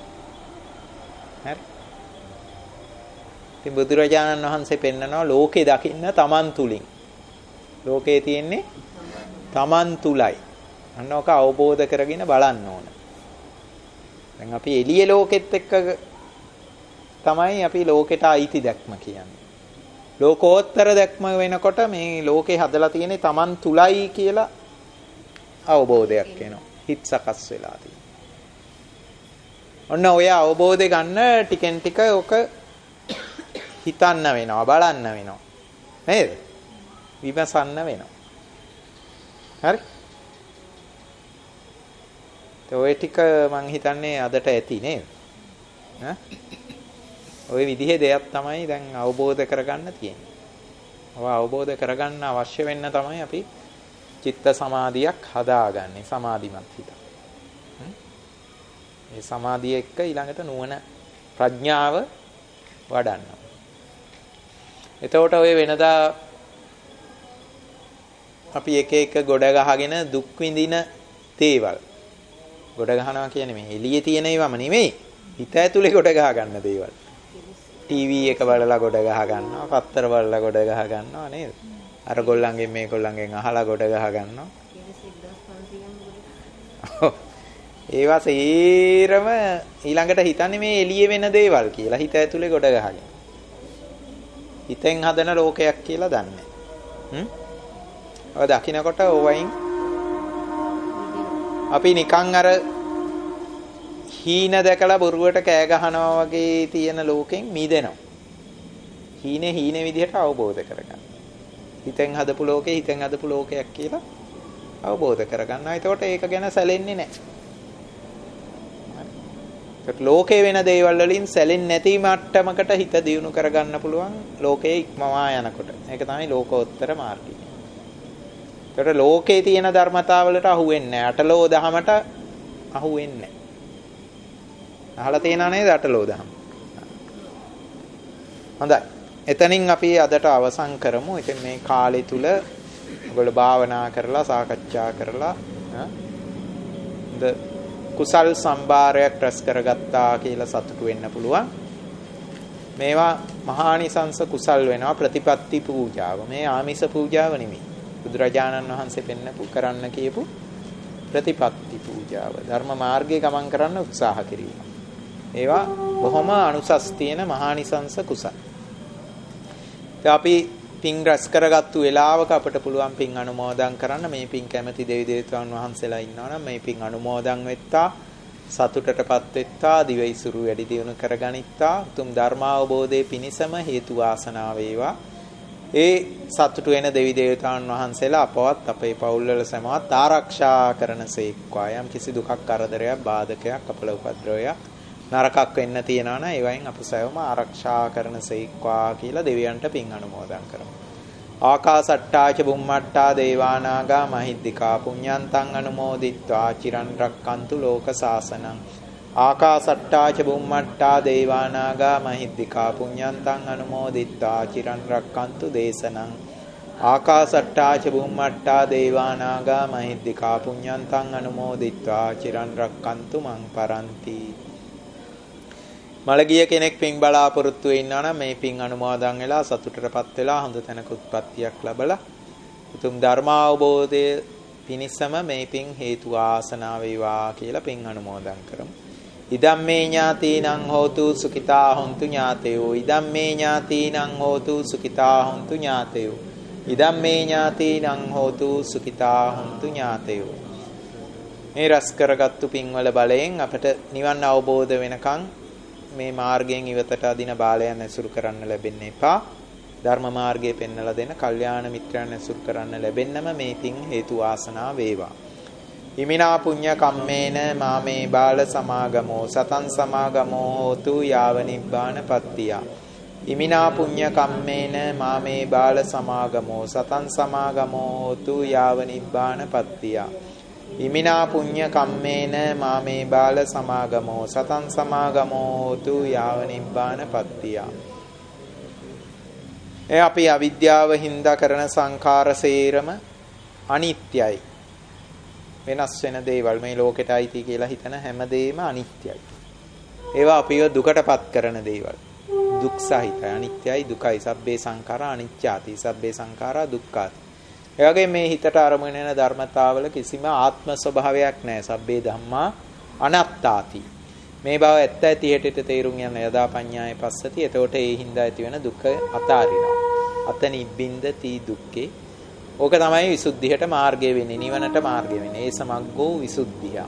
හරි. ඉතින් බුදුරජාණන් වහන්සේ පෙන්නනවා ලෝකේ දකින්න තමන් තුලින්. ලෝකේ තියෙන්නේ තමන් තුලයි. අන්න ඔක අවබෝධ කරගෙන බලන්න ඕන. දැන් අපි එළිය ලෝකෙත් එක්ක තමයි අපි ලෝකෙට අයිති දැක්ම කියන්නේ. ලෝකෝත්තර දැක්ම වෙනකොට මේ ලෝකේ හදලා තියෙන්නේ Taman තුලයි කියලා අවබෝධයක් එනවා. හිත සකස් වෙලා තියෙනවා. ඔන්න ඔය අවබෝධය ගන්න ටිකෙන් ටික ඔක හිතන්න වෙනවා, බලන්න වෙනවා. නේද? විමසන්න වෙනවා. හරි? ඔය ටික මං හිතන්නේ අදට ඇති නේද? ඔය විදිහේ දෙයක් තමයි දැන් අවබෝධ කරගන්න තියෙන්නේ. ඔය අවබෝධ කරගන්න අවශ්‍ය වෙන්න තමයි අපි චිත්ත සමාධියක් හදාගන්නේ, සමාධිමත් හිත. මේ සමාධිය එක්ක ඊළඟට නුවණ ප්‍රඥාව වඩන්න. එතකොට ඔය වෙනදා අපි එක එක ගොඩ ගහගෙන දුක් විඳින දේවල් ගොඩ ගහනවා කියන්නේ මේ එළියේ තියෙන ඒවාම නෙමෙයි. හිත ඇතුලේ ගොඩ ගහ ගන්න දේවල්. ටීවී එක බලලා ගොඩ ගහ ගන්නවා, පත්තර බලලා ගොඩ ගහ ගන්නවා නේද? අර ගොල්ලන්ගෙන් මේ ගොල්ලන්ගෙන් අහලා ගොඩ ගහ ගන්නවා. ඒවා සේරම ඊළඟට හිතන්නේ මේ එළියේ වෙන දේවල් කියලා. හිත ඇතුලේ ගොඩ ගහගෙන. හිතෙන් හදන ලෝකයක් කියලා දන්නේ. ඔය දකින්නකොට ඕවයින් අපි නිකන් අර හීන දැකලා බොරුවට කෑ ගහනවා වගේ තියෙන ලෝකෙන් මිදෙනවා. හීනේ විදිහට අවබෝධ කරගන්න. හිතෙන් හදපු ලෝකේ හිතෙන් හදපු ලෝකයක් කියලා අවබෝධ කරගන්නවා. ඒතකොට ඒක ගැන සැලෙන්නේ නැහැ. ඒත් ලෝකේ වෙන දේවල් වලින් සැලෙන්නේ නැති මට්ටමකට හිත දියුණු කරගන්න පුළුවන් ලෝකේ ඉක්මවා යනකොට. ඒක තමයි ලෝකෝත්තර මාර්ගය. ඒතකොට ලෝකේ තියෙන ධර්මතාවලට අහු වෙන්නේ නැහැ. අටලෝ දහමට අහු වෙන්නේ නැහැ. අහලා තියෙනා නේද අටලෝ දහම? හොඳයි. එතනින් අපි අදට අවසන් කරමු. ඉතින් මේ කාලය තුල ඔයගොල්ලෝ භාවනා කරලා සාකච්ඡා කරලා කුසල් සම්භාරයක් රැස් කරගත්තා කියලා සතුටු වෙන්න පුළුවන්. මේවා මහානිසංස කුසල් වෙනවා ප්‍රතිපත්ති පූජාව. මේ ආමිස පූජාව නෙමෙයි. බුදුරජාණන් වහන්සේ පෙන්නපු කරන්න කියපු ප්‍රතිපත්ති පූජාව. ධර්ම මාර්ගයේ ගමන් කරන්න උත්සාහ කිරීම. ඒවා බොහොම අනුසස් තියෙන මහානිසංස කුසල්. අපි පින් රැස් කරගත්තු වෙලාවක අපිට පුළුවන් පින් අනුමෝදන් කරන්න. මේ පින් කැමති දෙවි දේවතාවුන් වහන්සේලා ඉන්නවනම් මේ පින් අනුමෝදන් වෙත්තා, සතුටටපත් වෙත්තා, දිවයිසුරු වැඩි දියුණු කරගනිත්තා. උතුම් ධර්මාවබෝධයේ පිණසම හේතු වාසනා වේවා. ඒ සතුටු වෙන දෙවි දේවතාවුන් වහන්සේලා අපවත් අපේ පවුල්වල සමවත් ආරක්ෂා කරනසේක්වා. යම් කිසි දුකක් කරදරයක් බාධකයක් අපල උපද්‍රවයක් නරකක් වෙන්න තියනවා නම් ඒවයින් අප සෑවම ආරක්ෂා කරනසේක්වා කියලා දෙවියන්ට පින් අනුමෝදන් කරමු. ආකාසට්ටාච බුම්මට්ටා දේවානාගා මහිද්దికා පුඤ්ඤන්තං අනුමෝදිත්වා චිරන් රක්칸තු ලෝක සාසනං. ආකාසට්ටාච බුම්මට්ටා දේවානාගා මහිද්దికා පුඤ්ඤන්තං අනුමෝදිත්වා චිරන් රක්칸තු දේශනං. ආකාසට්ටාච බුම්මට්ටා දේවානාගා මහිද්దికා පුඤ්ඤන්තං අනුමෝදිත්වා චිරන් රක්칸තු මං පරන්ති. මළගිය කෙනෙක් පින් බලාපොරොත්තු වෙන්නා නම් මේ පින් අනුමෝදන් වෙලා සතුටටපත් වෙලා හොඳ තැනක උත්පත්තියක් ලැබලා උතුම් ධර්මාවබෝධය පිණිසම මේ පින් හේතු ආසනාව වේවා කියලා පින් අනුමෝදන් කරමු. ඉදම්මේ ඥාතිනං හෝතු සුඛිතා හොන්තු ඥාතයෝ. ඉදම්මේ ඥාතිනං හෝතු සුඛිතා හොන්තු ඥාතයෝ. ඉදම්මේ ඥාතිනං හෝතු සුඛිතා හොන්තු ඥාතයෝ. මේ රැස් කරගත්තු පින්වල බලයෙන් අපට නිවන් අවබෝධ වෙනකන් මේ මාර්ගයෙන් ඉවතට අදින බාලයන් ඇසුරු කරන්න ලැබෙන්න එපා. ධර්ම මාර්ගයේ පෙන්වලා දෙන කල්යාණ මිත්‍රයන් ඇසුරු කරන්න ලැබෙන්නම මේ පින් හේතු වාසනා වේවා. ඉමිනා පුඤ්ඤ කම්මේන මාමේ බාල සමාගමෝ සතං සමාගමෝ හෝතු යාව නිබ්බාන පත්තිය. ඉමිනා පුඤ්ඤ කම්මේන මාමේ බාල සමාගමෝ සතං සමාගමෝ හෝතු යාව නිබ්බාන පත්තිය. ඉමිනා පුඤ්ඤ කම්මේන මාමේ බාල සමාගමෝ සතං සමාගමෝ හෝතු යාව නිබ්බාන පත්තිය. අපි අවිද්‍යාව හින්දා කරන සංඛාර සේරම අනිත්‍යයි. වෙනස් වෙන දේවල් මේ ලෝකෙට අයිති කියලා හිතන හැමදේම අනිත්‍යයි. ඒවා අපිව දුකටපත් කරන දේවල්. දුක් සහිතයි, අනිත්‍යයි, දුකයි. සබ්බේ සංඛාරා අනිච්චාති, සබ්බේ සංඛාරා දුක්ඛාති. ඒ වගේ මේ හිතට අරමුණ වෙන ධර්මතාවල කිසිම ආත්ම ස්වභාවයක් නැහැ. සබ්බේ ධම්මා අනාත්තාති. මේ බව ඇත්ත ඇති හැටියට තේරුම් යන යදා පඤ්ඤාය පස්සති. එතකොට ඒ හින්දා ඇති වෙන දුක අතාරිනවා. අත නිබ්බින්දති දුක්ඛේ. ඕක තමයි විසුද්ධියට මාර්ගය වෙන්නේ. නිවනට මාර්ගය වෙන්නේ. ඒ සමග්ගෝ විසුද්ධිය.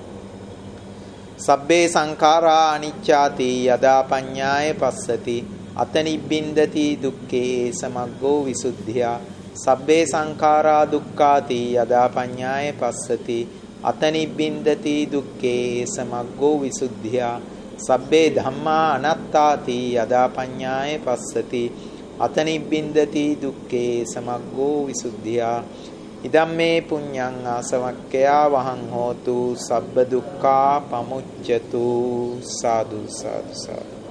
සබ්බේ සංඛාරා අනිච්චාති යදා පඤ්ඤාය පස්සති. අත නිබ්බින්දති දුක්ඛේ සමග්ගෝ විසුද්ධිය. සබ්බේ සංඛාරා දුක්ඛාති යදා පඤ්ඤාය පස්සති. අත නිබ්බින්දති දුක්ඛේ සමග්ගෝ විසුද්ධිය. සබ්බේ ධම්මා අනාත්තාති යදා පඤ්ඤාය පස්සති. අත නිබ්බින්දති දුක්ඛේ සමග්ගෝ විසුද්ධිය. ඉදම්මේ පුඤ්ඤං ආසවක්ඛයා වහං හෝතු සබ්බ දුක්ඛා පමුච්ඡතු. සාදු සාදු සාදු.